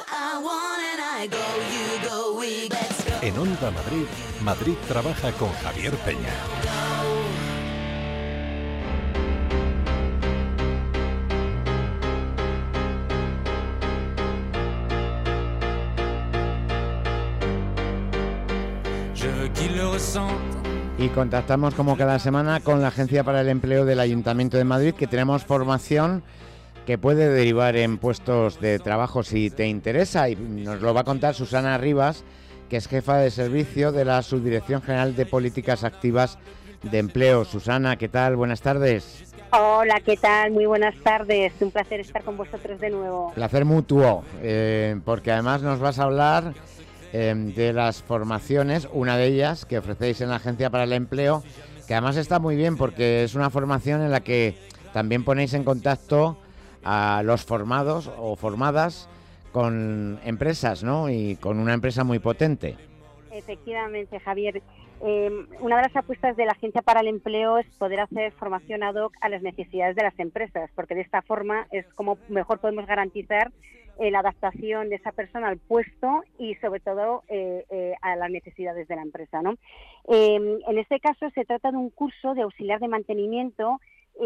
En Onda Madrid, Madrid trabaja con Javier Peña. Y contactamos como cada semana con la Agencia para el Empleo del Ayuntamiento de Madrid, que tenemos formación que puede derivar en puestos de trabajo si te interesa, y nos lo va a contar Susana Rivas, que es jefa de servicio de la Subdirección General de Políticas Activas de Empleo. Susana, ¿qué tal? Buenas tardes. Hola, ¿qué tal? Muy buenas tardes. Un placer estar con vosotros de nuevo. Placer mutuo, eh, porque además nos vas a hablar eh, de las formaciones, una de ellas que ofrecéis en la Agencia para el Empleo, que además está muy bien porque es una formación en la que también ponéis en contacto a los formados o formadas con empresas, ¿no? Y con una empresa muy potente. Efectivamente, Javier. Eh, una de las apuestas de la Agencia para el Empleo es poder hacer formación ad hoc a las necesidades de las empresas, porque de esta forma es como mejor podemos garantizar eh, la adaptación de esa persona al puesto y sobre todo eh, eh, a las necesidades de la empresa, ¿no? Eh, en este caso se trata de un curso de auxiliar de mantenimiento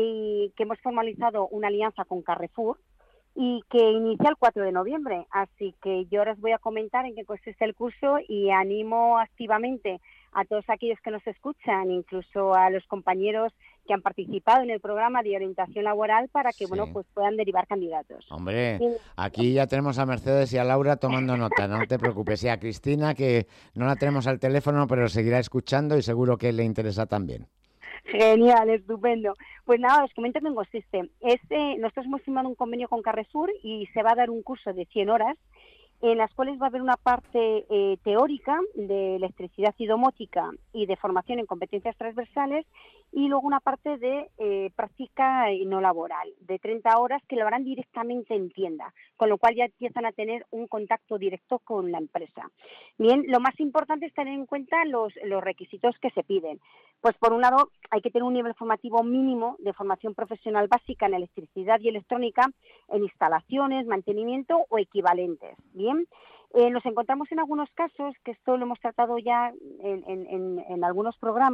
y que hemos formalizado una alianza con Carrefour y que inicia el cuatro de noviembre. Así que yo ahora os voy a comentar en qué consiste el curso y animo activamente a todos aquellos que nos escuchan, incluso a los compañeros que han participado en el programa de orientación laboral para que, sí, bueno, pues puedan derivar candidatos. Hombre, aquí ya tenemos a Mercedes y a Laura tomando nota, no te preocupes. Y a Cristina, que no la tenemos al teléfono, pero seguirá escuchando y seguro que le interesa también. Genial, estupendo. Pues nada, os comento en consiste. Este, nosotros hemos firmado un convenio con Carrefour y se va a dar un curso de cien horas en las cuales va a haber una parte eh, teórica de electricidad y domótica y de formación en competencias transversales y luego una parte de eh, práctica no laboral, de treinta horas que lo harán directamente en tienda, con lo cual ya empiezan a tener un contacto directo con la empresa. Bien, lo más importante es tener en cuenta los, los requisitos que se piden. Pues por un lado hay que tener un nivel formativo mínimo de formación profesional básica en electricidad y electrónica, en instalaciones, mantenimiento o equivalentes. Bien, eh, nos encontramos en algunos casos, que esto lo hemos tratado ya en, en, en, en algunos programas,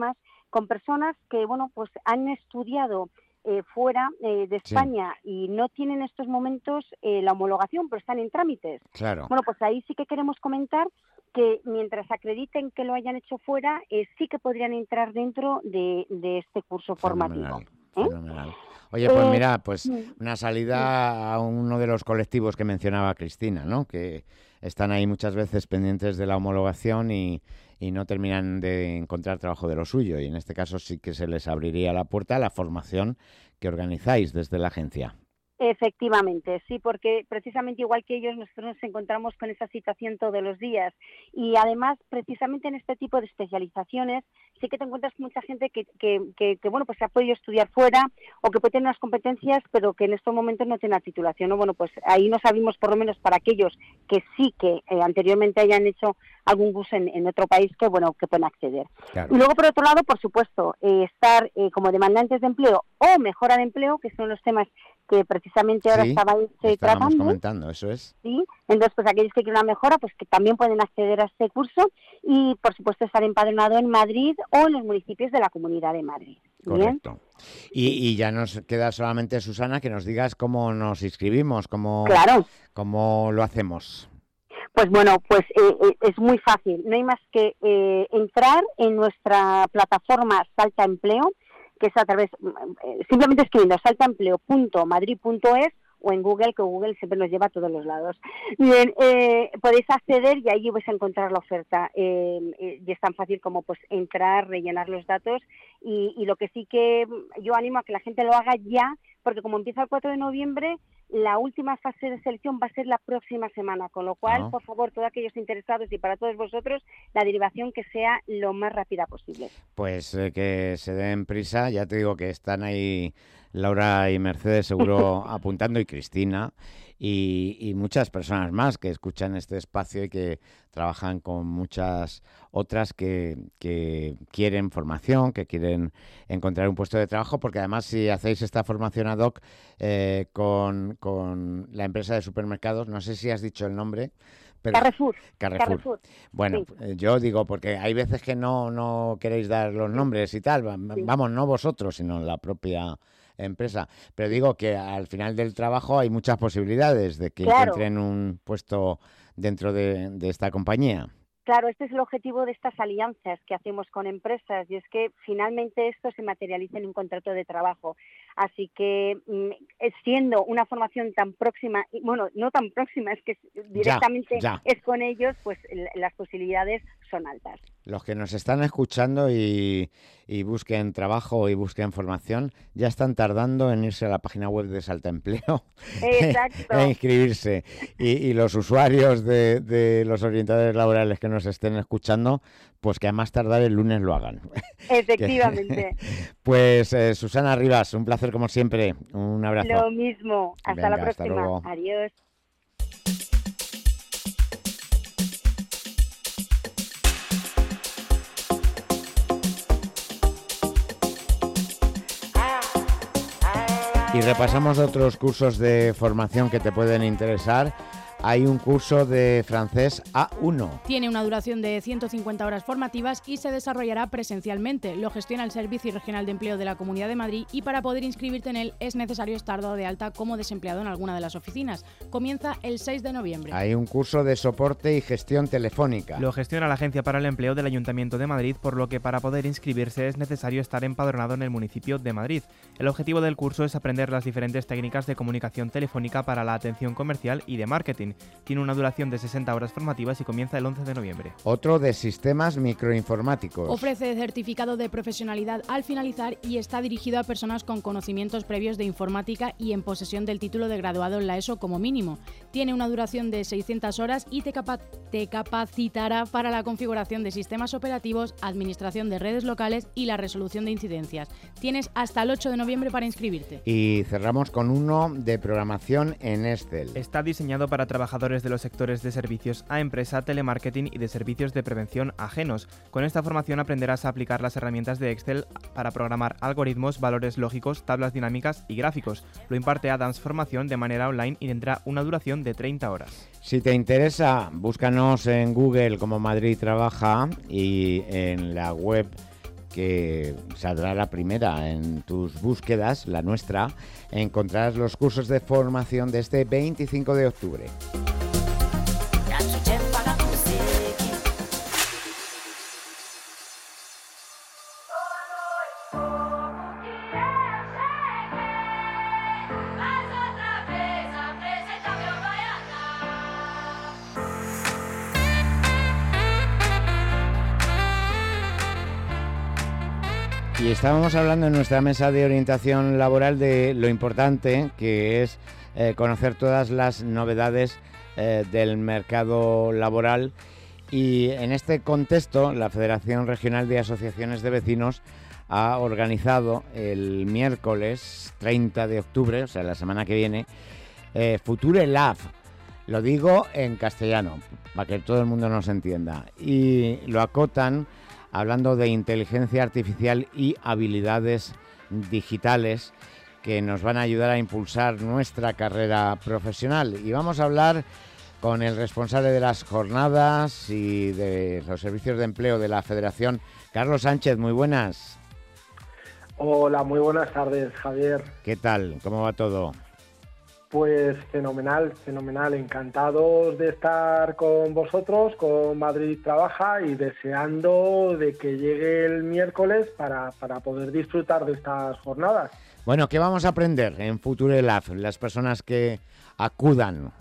con personas que, bueno, pues han estudiado eh, fuera eh, de España sí. y no tienen en estos momentos eh, la homologación, pero están en trámites. Claro. Bueno, pues ahí sí que queremos comentar que mientras acrediten que lo hayan hecho fuera, eh, sí que podrían entrar dentro de, de este curso Fenomenal, formativo. ¿eh? Fenomenal. Oye, pues Eh, mira, pues sí. una salida a uno de los colectivos que mencionaba Cristina, ¿no? Que están ahí muchas veces pendientes de la homologación y, y no terminan de encontrar trabajo de lo suyo. Y en este caso sí que se les abriría la puerta a la formación que organizáis desde la agencia. Efectivamente, sí, porque precisamente igual que ellos, nosotros nos encontramos con esa situación todos los días y además precisamente en este tipo de especializaciones sí que te encuentras con mucha gente que, que, que, que bueno, pues se ha podido estudiar fuera o que puede tener unas competencias pero que en estos momentos no tiene la titulación, ¿no? Bueno, pues ahí nos abrimos por lo menos para aquellos que sí que eh, anteriormente hayan hecho algún curso en, en otro país que, bueno, que pueden acceder. Claro. Y luego, por otro lado, por supuesto, eh, estar eh, como demandantes de empleo o mejora de empleo, que son los temas que precisamente ahora sí, estabais eh, tratando. comentando, eso es. Sí, entonces pues aquellos que quieren una mejora, pues que también pueden acceder a este curso y por supuesto estar empadronado en Madrid o en los municipios de la Comunidad de Madrid. Correcto. Y, y ya nos queda solamente, Susana, que nos digas cómo nos inscribimos, cómo, claro. cómo lo hacemos. Pues bueno, pues eh, es muy fácil. No hay más que eh, entrar en nuestra plataforma Salta Empleo, que es a través, eh, simplemente escribiendo saltaempleo punto madrid punto es o en Google, que Google siempre nos lleva a todos los lados. Bien, eh, podéis acceder y ahí vais a encontrar la oferta. Eh, eh, y es tan fácil como pues entrar, rellenar los datos y, y lo que sí que yo animo a que la gente lo haga ya, porque como empieza el cuatro de noviembre, la última fase de selección va a ser la próxima semana, con lo cual, no. por favor, todos aquellos interesados y para todos vosotros, la derivación que sea lo más rápida posible. Pues eh, que se den prisa, ya te digo que están ahí Laura y Mercedes seguro apuntando y Cristina y, y muchas personas más que escuchan este espacio y que trabajan con muchas otras que, que quieren formación, que quieren encontrar un puesto de trabajo, porque además si hacéis esta formación ad hoc eh, con, con la empresa de supermercados, no sé si has dicho el nombre, pero Carrefour. Carrefour. Carrefour. Bueno, sí. eh, yo digo, porque hay veces que no, no queréis dar los nombres y tal, sí. vamos, no vosotros, sino la propia empresa, pero digo que al final del trabajo hay muchas posibilidades de que claro. encuentren un puesto dentro de, de esta compañía. Claro, este es el objetivo de estas alianzas que hacemos con empresas y es que finalmente esto se materialice en un contrato de trabajo. Así que siendo una formación tan próxima, bueno, no tan próxima, es que directamente ya, ya. es con ellos, pues las posibilidades son altas. Los que nos están escuchando y, y busquen trabajo y busquen formación, ya están tardando en irse a la página web de Salta Empleo e inscribirse. Y, y los usuarios de, de los orientadores laborales que nos estén escuchando, pues que a más tardar el lunes lo hagan. Efectivamente. Pues eh, Susana Rivas, un placer como siempre. Un abrazo. Lo mismo. Hasta Venga, la próxima. hasta luego. Adiós. Y repasamos otros cursos de formación que te pueden interesar. Hay un curso de francés A uno. Tiene una duración de ciento cincuenta horas formativas y se desarrollará presencialmente. Lo gestiona el Servicio Regional de Empleo de la Comunidad de Madrid y para poder inscribirte en él es necesario estar dado de alta como desempleado en alguna de las oficinas. Comienza el seis de noviembre. Hay un curso de soporte y gestión telefónica. Lo gestiona la Agencia para el Empleo del Ayuntamiento de Madrid, por lo que para poder inscribirse es necesario estar empadronado en el municipio de Madrid. El objetivo del curso es aprender las diferentes técnicas de comunicación telefónica para la atención comercial y de marketing. Tiene una duración de sesenta horas formativas y comienza el once de noviembre. Otro de sistemas microinformáticos. Ofrece certificado de profesionalidad al finalizar y está dirigido a personas con conocimientos previos de informática y en posesión del título de graduado en la ESO como mínimo. Tiene una duración de seiscientas horas y te, capa- te capacitará para la configuración de sistemas operativos, administración de redes locales y la resolución de incidencias. Tienes hasta el ocho de noviembre para inscribirte. Y cerramos con uno de programación en Excel. Está diseñado para trabajadores de los sectores de servicios a empresa, telemarketing y de servicios de prevención ajenos. Con esta formación aprenderás a aplicar las herramientas de Excel para programar algoritmos, valores lógicos, tablas dinámicas y gráficos. Lo imparte Adams Formación de manera online y tendrá una duración de treinta horas. Si te interesa, búscanos en Google como Madrid Trabaja y en la web que saldrá la primera en tus búsquedas, la nuestra, encontrarás los cursos de formación de este veinticinco de octubre. Y estábamos hablando en nuestra mesa de orientación laboral de lo importante que es eh, conocer todas las novedades eh, del mercado laboral, y en este contexto la Federación Regional de Asociaciones de Vecinos ha organizado el miércoles treinta de octubre, o sea la semana que viene, eh, Future Lab. Lo digo en castellano para que todo el mundo nos entienda, y lo acotan hablando de inteligencia artificial y habilidades digitales que nos van a ayudar a impulsar nuestra carrera profesional. Y vamos a hablar con el responsable de las jornadas y de los servicios de empleo de la Federación, Carlos Sánchez. Muy buenas. Hola, muy buenas tardes, Javier. ¿Qué tal? ¿Cómo va todo? Pues fenomenal, fenomenal. Encantados de estar con vosotros, con Madrid Trabaja, y deseando de que llegue el miércoles para, para poder disfrutar de estas jornadas. Bueno, ¿qué vamos a aprender en Future Lab, las personas que acudan?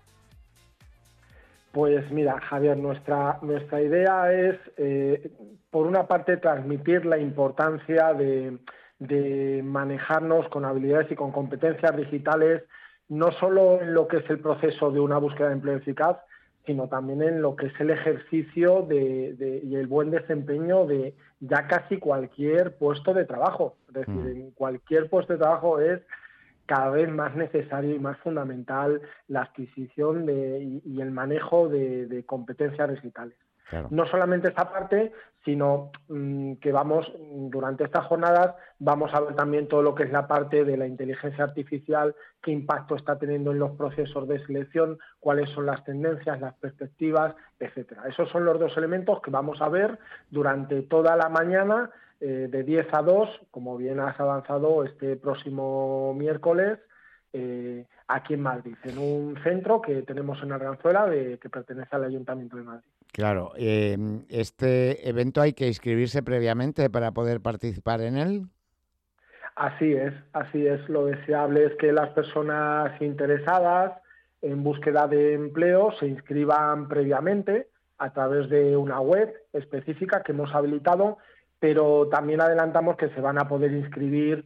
Pues mira, Javier, nuestra, nuestra idea es, eh, por una parte, transmitir la importancia de, de manejarnos con habilidades y con competencias digitales, no solo en lo que es el proceso de una búsqueda de empleo eficaz, sino también en lo que es el ejercicio de, de, y el buen desempeño de ya casi cualquier puesto de trabajo. Es decir, mm. en cualquier puesto de trabajo es cada vez más necesario y más fundamental la adquisición de, y, y el manejo de, de competencias digitales. Claro. No solamente esta parte, sino mmm, que vamos, durante estas jornadas, vamos a ver también todo lo que es la parte de la inteligencia artificial, qué impacto está teniendo en los procesos de selección, cuáles son las tendencias, las perspectivas, etcétera. Esos son los dos elementos que vamos a ver durante toda la mañana, eh, de diez a dos, como bien has avanzado, este próximo miércoles, eh, aquí en Madrid, en un centro que tenemos en Arganzuela, de, que pertenece al Ayuntamiento de Madrid. Claro, eh, ¿este evento hay que inscribirse previamente para poder participar en él? Así es, así es. Lo deseable es que las personas interesadas en búsqueda de empleo se inscriban previamente a través de una web específica que hemos habilitado, pero también adelantamos que se van a poder inscribir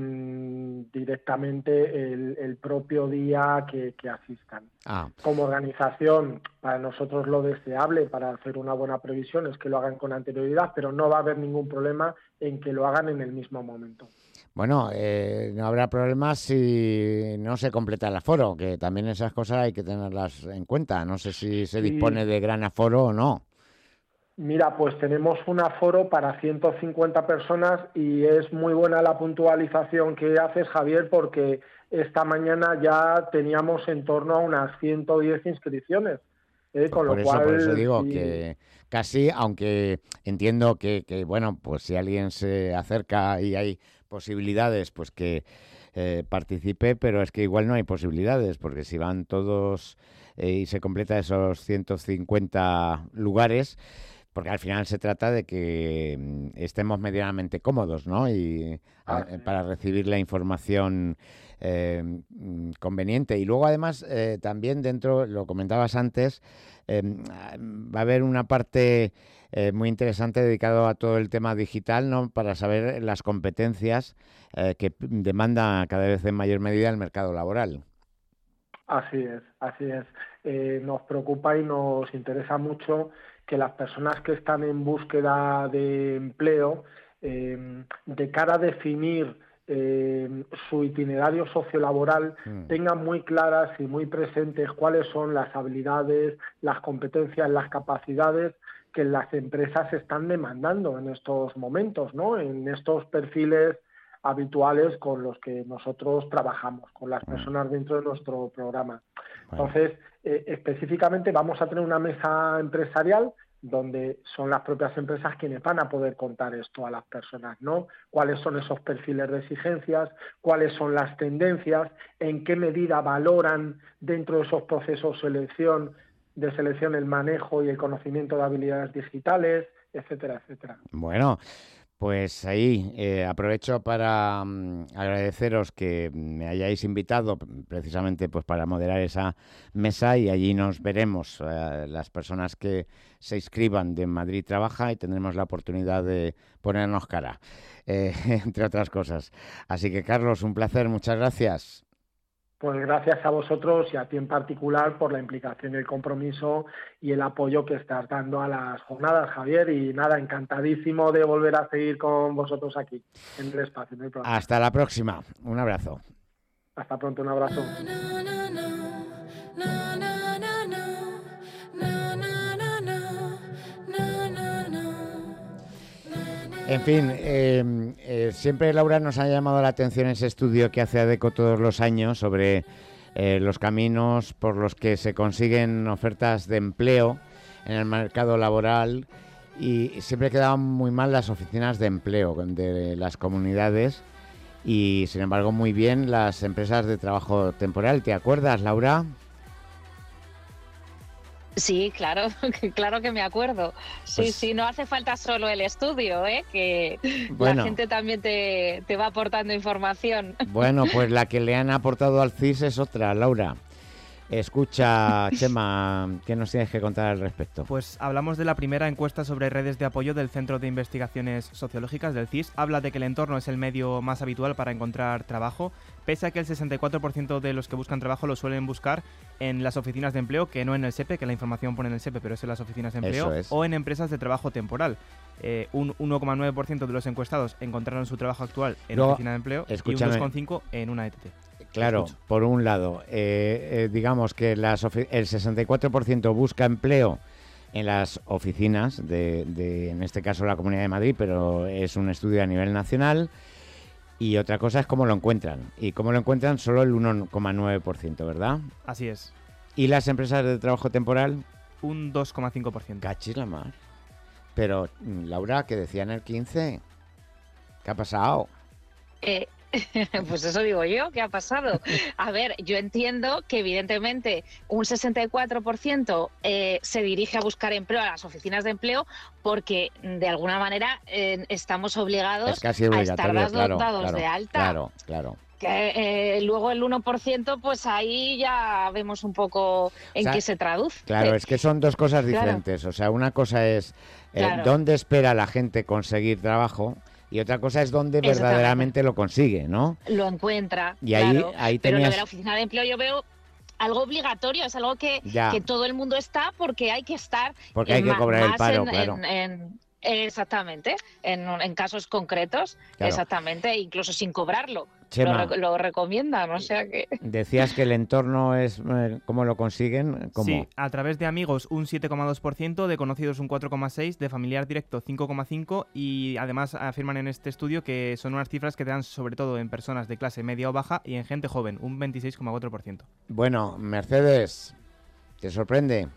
directamente el, el propio día que, que asistan. Ah. Como organización, para nosotros lo deseable para hacer una buena previsión es que lo hagan con anterioridad, pero no va a haber ningún problema en que lo hagan en el mismo momento. Bueno, eh, no habrá problemas si no se completa el aforo, que también esas cosas hay que tenerlas en cuenta. No sé si se dispone sí. de gran aforo o no. Mira, pues tenemos un aforo para ciento cincuenta personas y es muy buena la puntualización que haces, Javier, porque esta mañana ya teníamos en torno a unas ciento diez inscripciones. ¿eh? Con por, lo eso, cual, por eso digo sí. que casi, aunque entiendo que, que, bueno, pues si alguien se acerca y hay posibilidades, pues que eh, participe, pero es que igual no hay posibilidades, porque si van todos eh, y se completa esos ciento cincuenta lugares, porque al final se trata de que estemos medianamente cómodos, ¿no? Y ah, a, para recibir la información eh, conveniente. Y luego, además, eh, también dentro, lo comentabas antes, eh, va a haber una parte eh, muy interesante dedicada a todo el tema digital, ¿no? Para saber las competencias eh, que demanda cada vez en mayor medida el mercado laboral. Así es, así es. Eh, nos preocupa y nos interesa mucho que las personas que están en búsqueda de empleo, eh, de cara a definir eh, su itinerario sociolaboral, mm. tengan muy claras y muy presentes cuáles son las habilidades, las competencias, las capacidades que las empresas están demandando en estos momentos, ¿no? En estos perfiles habituales con los que nosotros trabajamos, con las personas dentro de nuestro programa. Entonces, eh, específicamente vamos a tener una mesa empresarial donde son las propias empresas quienes van a poder contar esto a las personas, ¿no? Cuáles son esos perfiles de exigencias, cuáles son las tendencias, en qué medida valoran dentro de esos procesos selección, de selección el manejo y el conocimiento de habilidades digitales, etcétera, etcétera. Bueno, pues ahí eh, aprovecho para um, agradeceros que me hayáis invitado precisamente pues para moderar esa mesa, y allí nos veremos eh, las personas que se inscriban de Madrid Trabaja, y tendremos la oportunidad de ponernos cara, eh, entre otras cosas. Así que, Carlos, un placer, muchas gracias. Pues gracias a vosotros y a ti en particular por la implicación y el compromiso y el apoyo que estás dando a las jornadas, Javier. Y nada, encantadísimo de volver a seguir con vosotros aquí, en el espacio, en el programa. Hasta la próxima. Un abrazo. Hasta pronto, un abrazo. En fin, eh, eh, siempre Laura nos ha llamado la atención ese estudio que hace ADECO todos los años sobre eh, los caminos por los que se consiguen ofertas de empleo en el mercado laboral, y siempre quedaban muy mal las oficinas de empleo de las comunidades y, sin embargo, muy bien las empresas de trabajo temporal. ¿Te acuerdas, Laura? Sí, claro, claro que me acuerdo. Sí, Pues- sí, no hace falta solo el estudio, ¿eh? Que Bueno. la gente también te, te va aportando información. Bueno, pues la que le han aportado al C I S es otra, Laura. Escucha, Chema, ¿qué nos tienes que contar al respecto? Pues hablamos de la primera encuesta sobre redes de apoyo del Centro de Investigaciones Sociológicas del C I S. Habla de que el entorno es el medio más habitual para encontrar trabajo, pese a que el sesenta y cuatro por ciento de los que buscan trabajo lo suelen buscar en las oficinas de empleo, que no en el S E P E, que la información pone en el S E P E, pero es en las oficinas de empleo, Eso es. o en empresas de trabajo temporal. Eh, un uno coma nueve por ciento de los encuestados encontraron su trabajo actual en Luego, una oficina de empleo, escúchame. y un dos coma cinco por ciento en una E T T. Claro, Escucho. por un lado, eh, eh, digamos que las ofi- el sesenta y cuatro por ciento busca empleo en las oficinas de, de, en este caso, la Comunidad de Madrid, pero es un estudio a nivel nacional. Y otra cosa es cómo lo encuentran. Y cómo lo encuentran solo el uno coma nueve por ciento, ¿verdad? Así es. ¿Y las empresas de trabajo temporal? Un dos coma cinco por ciento. Cachis la mar. Pero, mm, Laura, que decían el quince, ¿qué ha pasado? Eh, pues eso digo yo, ¿qué ha pasado? A ver, yo entiendo que evidentemente un sesenta y cuatro por ciento eh, se dirige a buscar empleo a las oficinas de empleo porque de alguna manera eh, estamos obligados Es casi a obligatorio, estar claro, dados claro, de alta. claro, claro. Que eh, luego el uno por ciento, pues ahí ya vemos un poco en O sea, qué se traduce. Claro, es que son dos cosas Claro. diferentes. O sea, una cosa es eh, Claro. dónde espera la gente conseguir trabajo, y otra cosa es dónde Exactamente. verdaderamente lo consigue, ¿no? Lo encuentra. Y ahí- claro. ahí Pero lo tenías- de la oficina de empleo yo veo algo obligatorio, es algo que, Ya. que todo el mundo está porque hay que estar. Porque hay en que ma- cobrar el más paro, en- claro. en- en- exactamente, en, en casos concretos, Claro. exactamente, incluso sin cobrarlo. Chema. Lo, rec- lo recomiendan, o sea que. Decías que el entorno es eh, cómo lo consiguen, ¿cómo? Sí, a través de amigos un siete coma dos por ciento, de conocidos un cuatro coma seis por ciento, de familiar directo cinco coma cinco por ciento, y además afirman en este estudio que son unas cifras que te dan sobre todo en personas de clase media o baja y en gente joven, un veintiséis coma cuatro por ciento. Bueno, Mercedes, ¿te sorprende?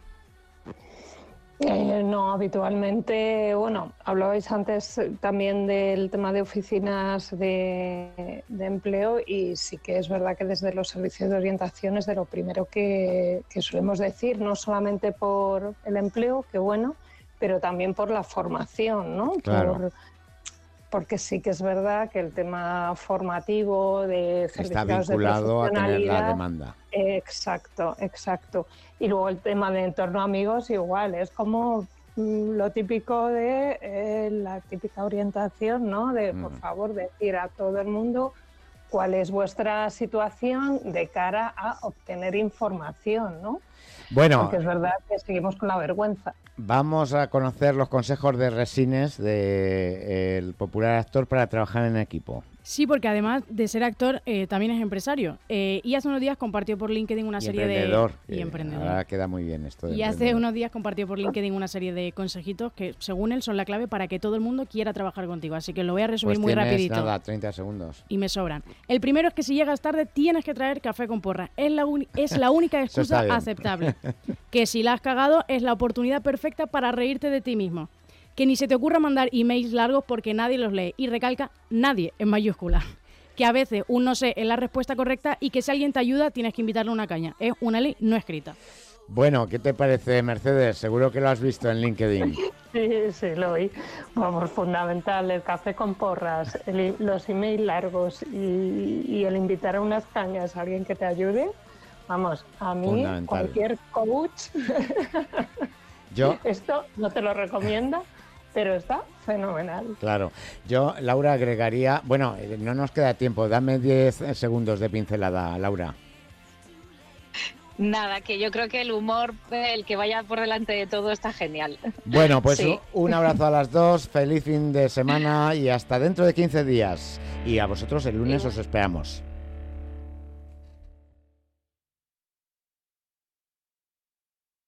Eh, no, habitualmente, bueno, hablabais antes eh, también del tema de oficinas de, de empleo, y sí que es verdad que desde los servicios de orientación es de lo primero que, que solemos decir, no solamente por el empleo, que bueno, pero también por la formación, ¿no? Claro. Por- porque sí que es verdad que el tema formativo de Está certificados de vinculado a tener la profesionalidad, demanda. exacto, exacto. Y luego el tema de entorno amigos igual, es como mm, lo típico de eh, la típica orientación, ¿no? De, por Mm. favor, decir a todo el mundo cuál es vuestra situación de cara a obtener información, ¿no? Bueno, Porque es verdad que seguimos con la vergüenza. vamos a conocer los consejos de Resines, del popular actor, para trabajar en equipo. Sí, porque además de ser actor, eh, también es empresario. Eh, y hace unos días compartió por LinkedIn una y serie emprendedor, de... Y emprendedor. Ahora queda muy bien esto de Y hace unos días compartió por LinkedIn una serie de consejitos que, según él, son la clave para que todo el mundo quiera trabajar contigo. Así que lo voy a resumir pues muy tienes, rapidito. nada, treinta segundos. Y me sobran. El primero es que si llegas tarde tienes que traer café con porra. Es la, es la única excusa aceptable. Que si la has cagado es la oportunidad perfecta para reírte de ti mismo. Que ni se te ocurra mandar emails largos porque nadie los lee. Y recalca, nadie en mayúscula. Que a veces un no sé es la respuesta correcta y que si alguien te ayuda tienes que invitarle a una caña. Es una ley no escrita. Bueno, ¿qué te parece, Mercedes? Seguro que lo has visto en LinkedIn. Sí, sí, lo oí. Vamos, fundamental, el café con porras, el, los emails largos y, y el invitar a unas cañas a alguien que te ayude. Vamos, a mí, cualquier coach, Yo... esto no te lo recomienda, pero está fenomenal. Claro. Yo, Laura, agregaría... Bueno, no nos queda tiempo. Dame diez segundos de pincelada, Laura. Nada, que yo creo que el humor, el que vaya por delante de todo, está genial. Bueno, pues sí. un abrazo a las dos, feliz fin de semana y hasta dentro de quince días. Y a vosotros el lunes os esperamos.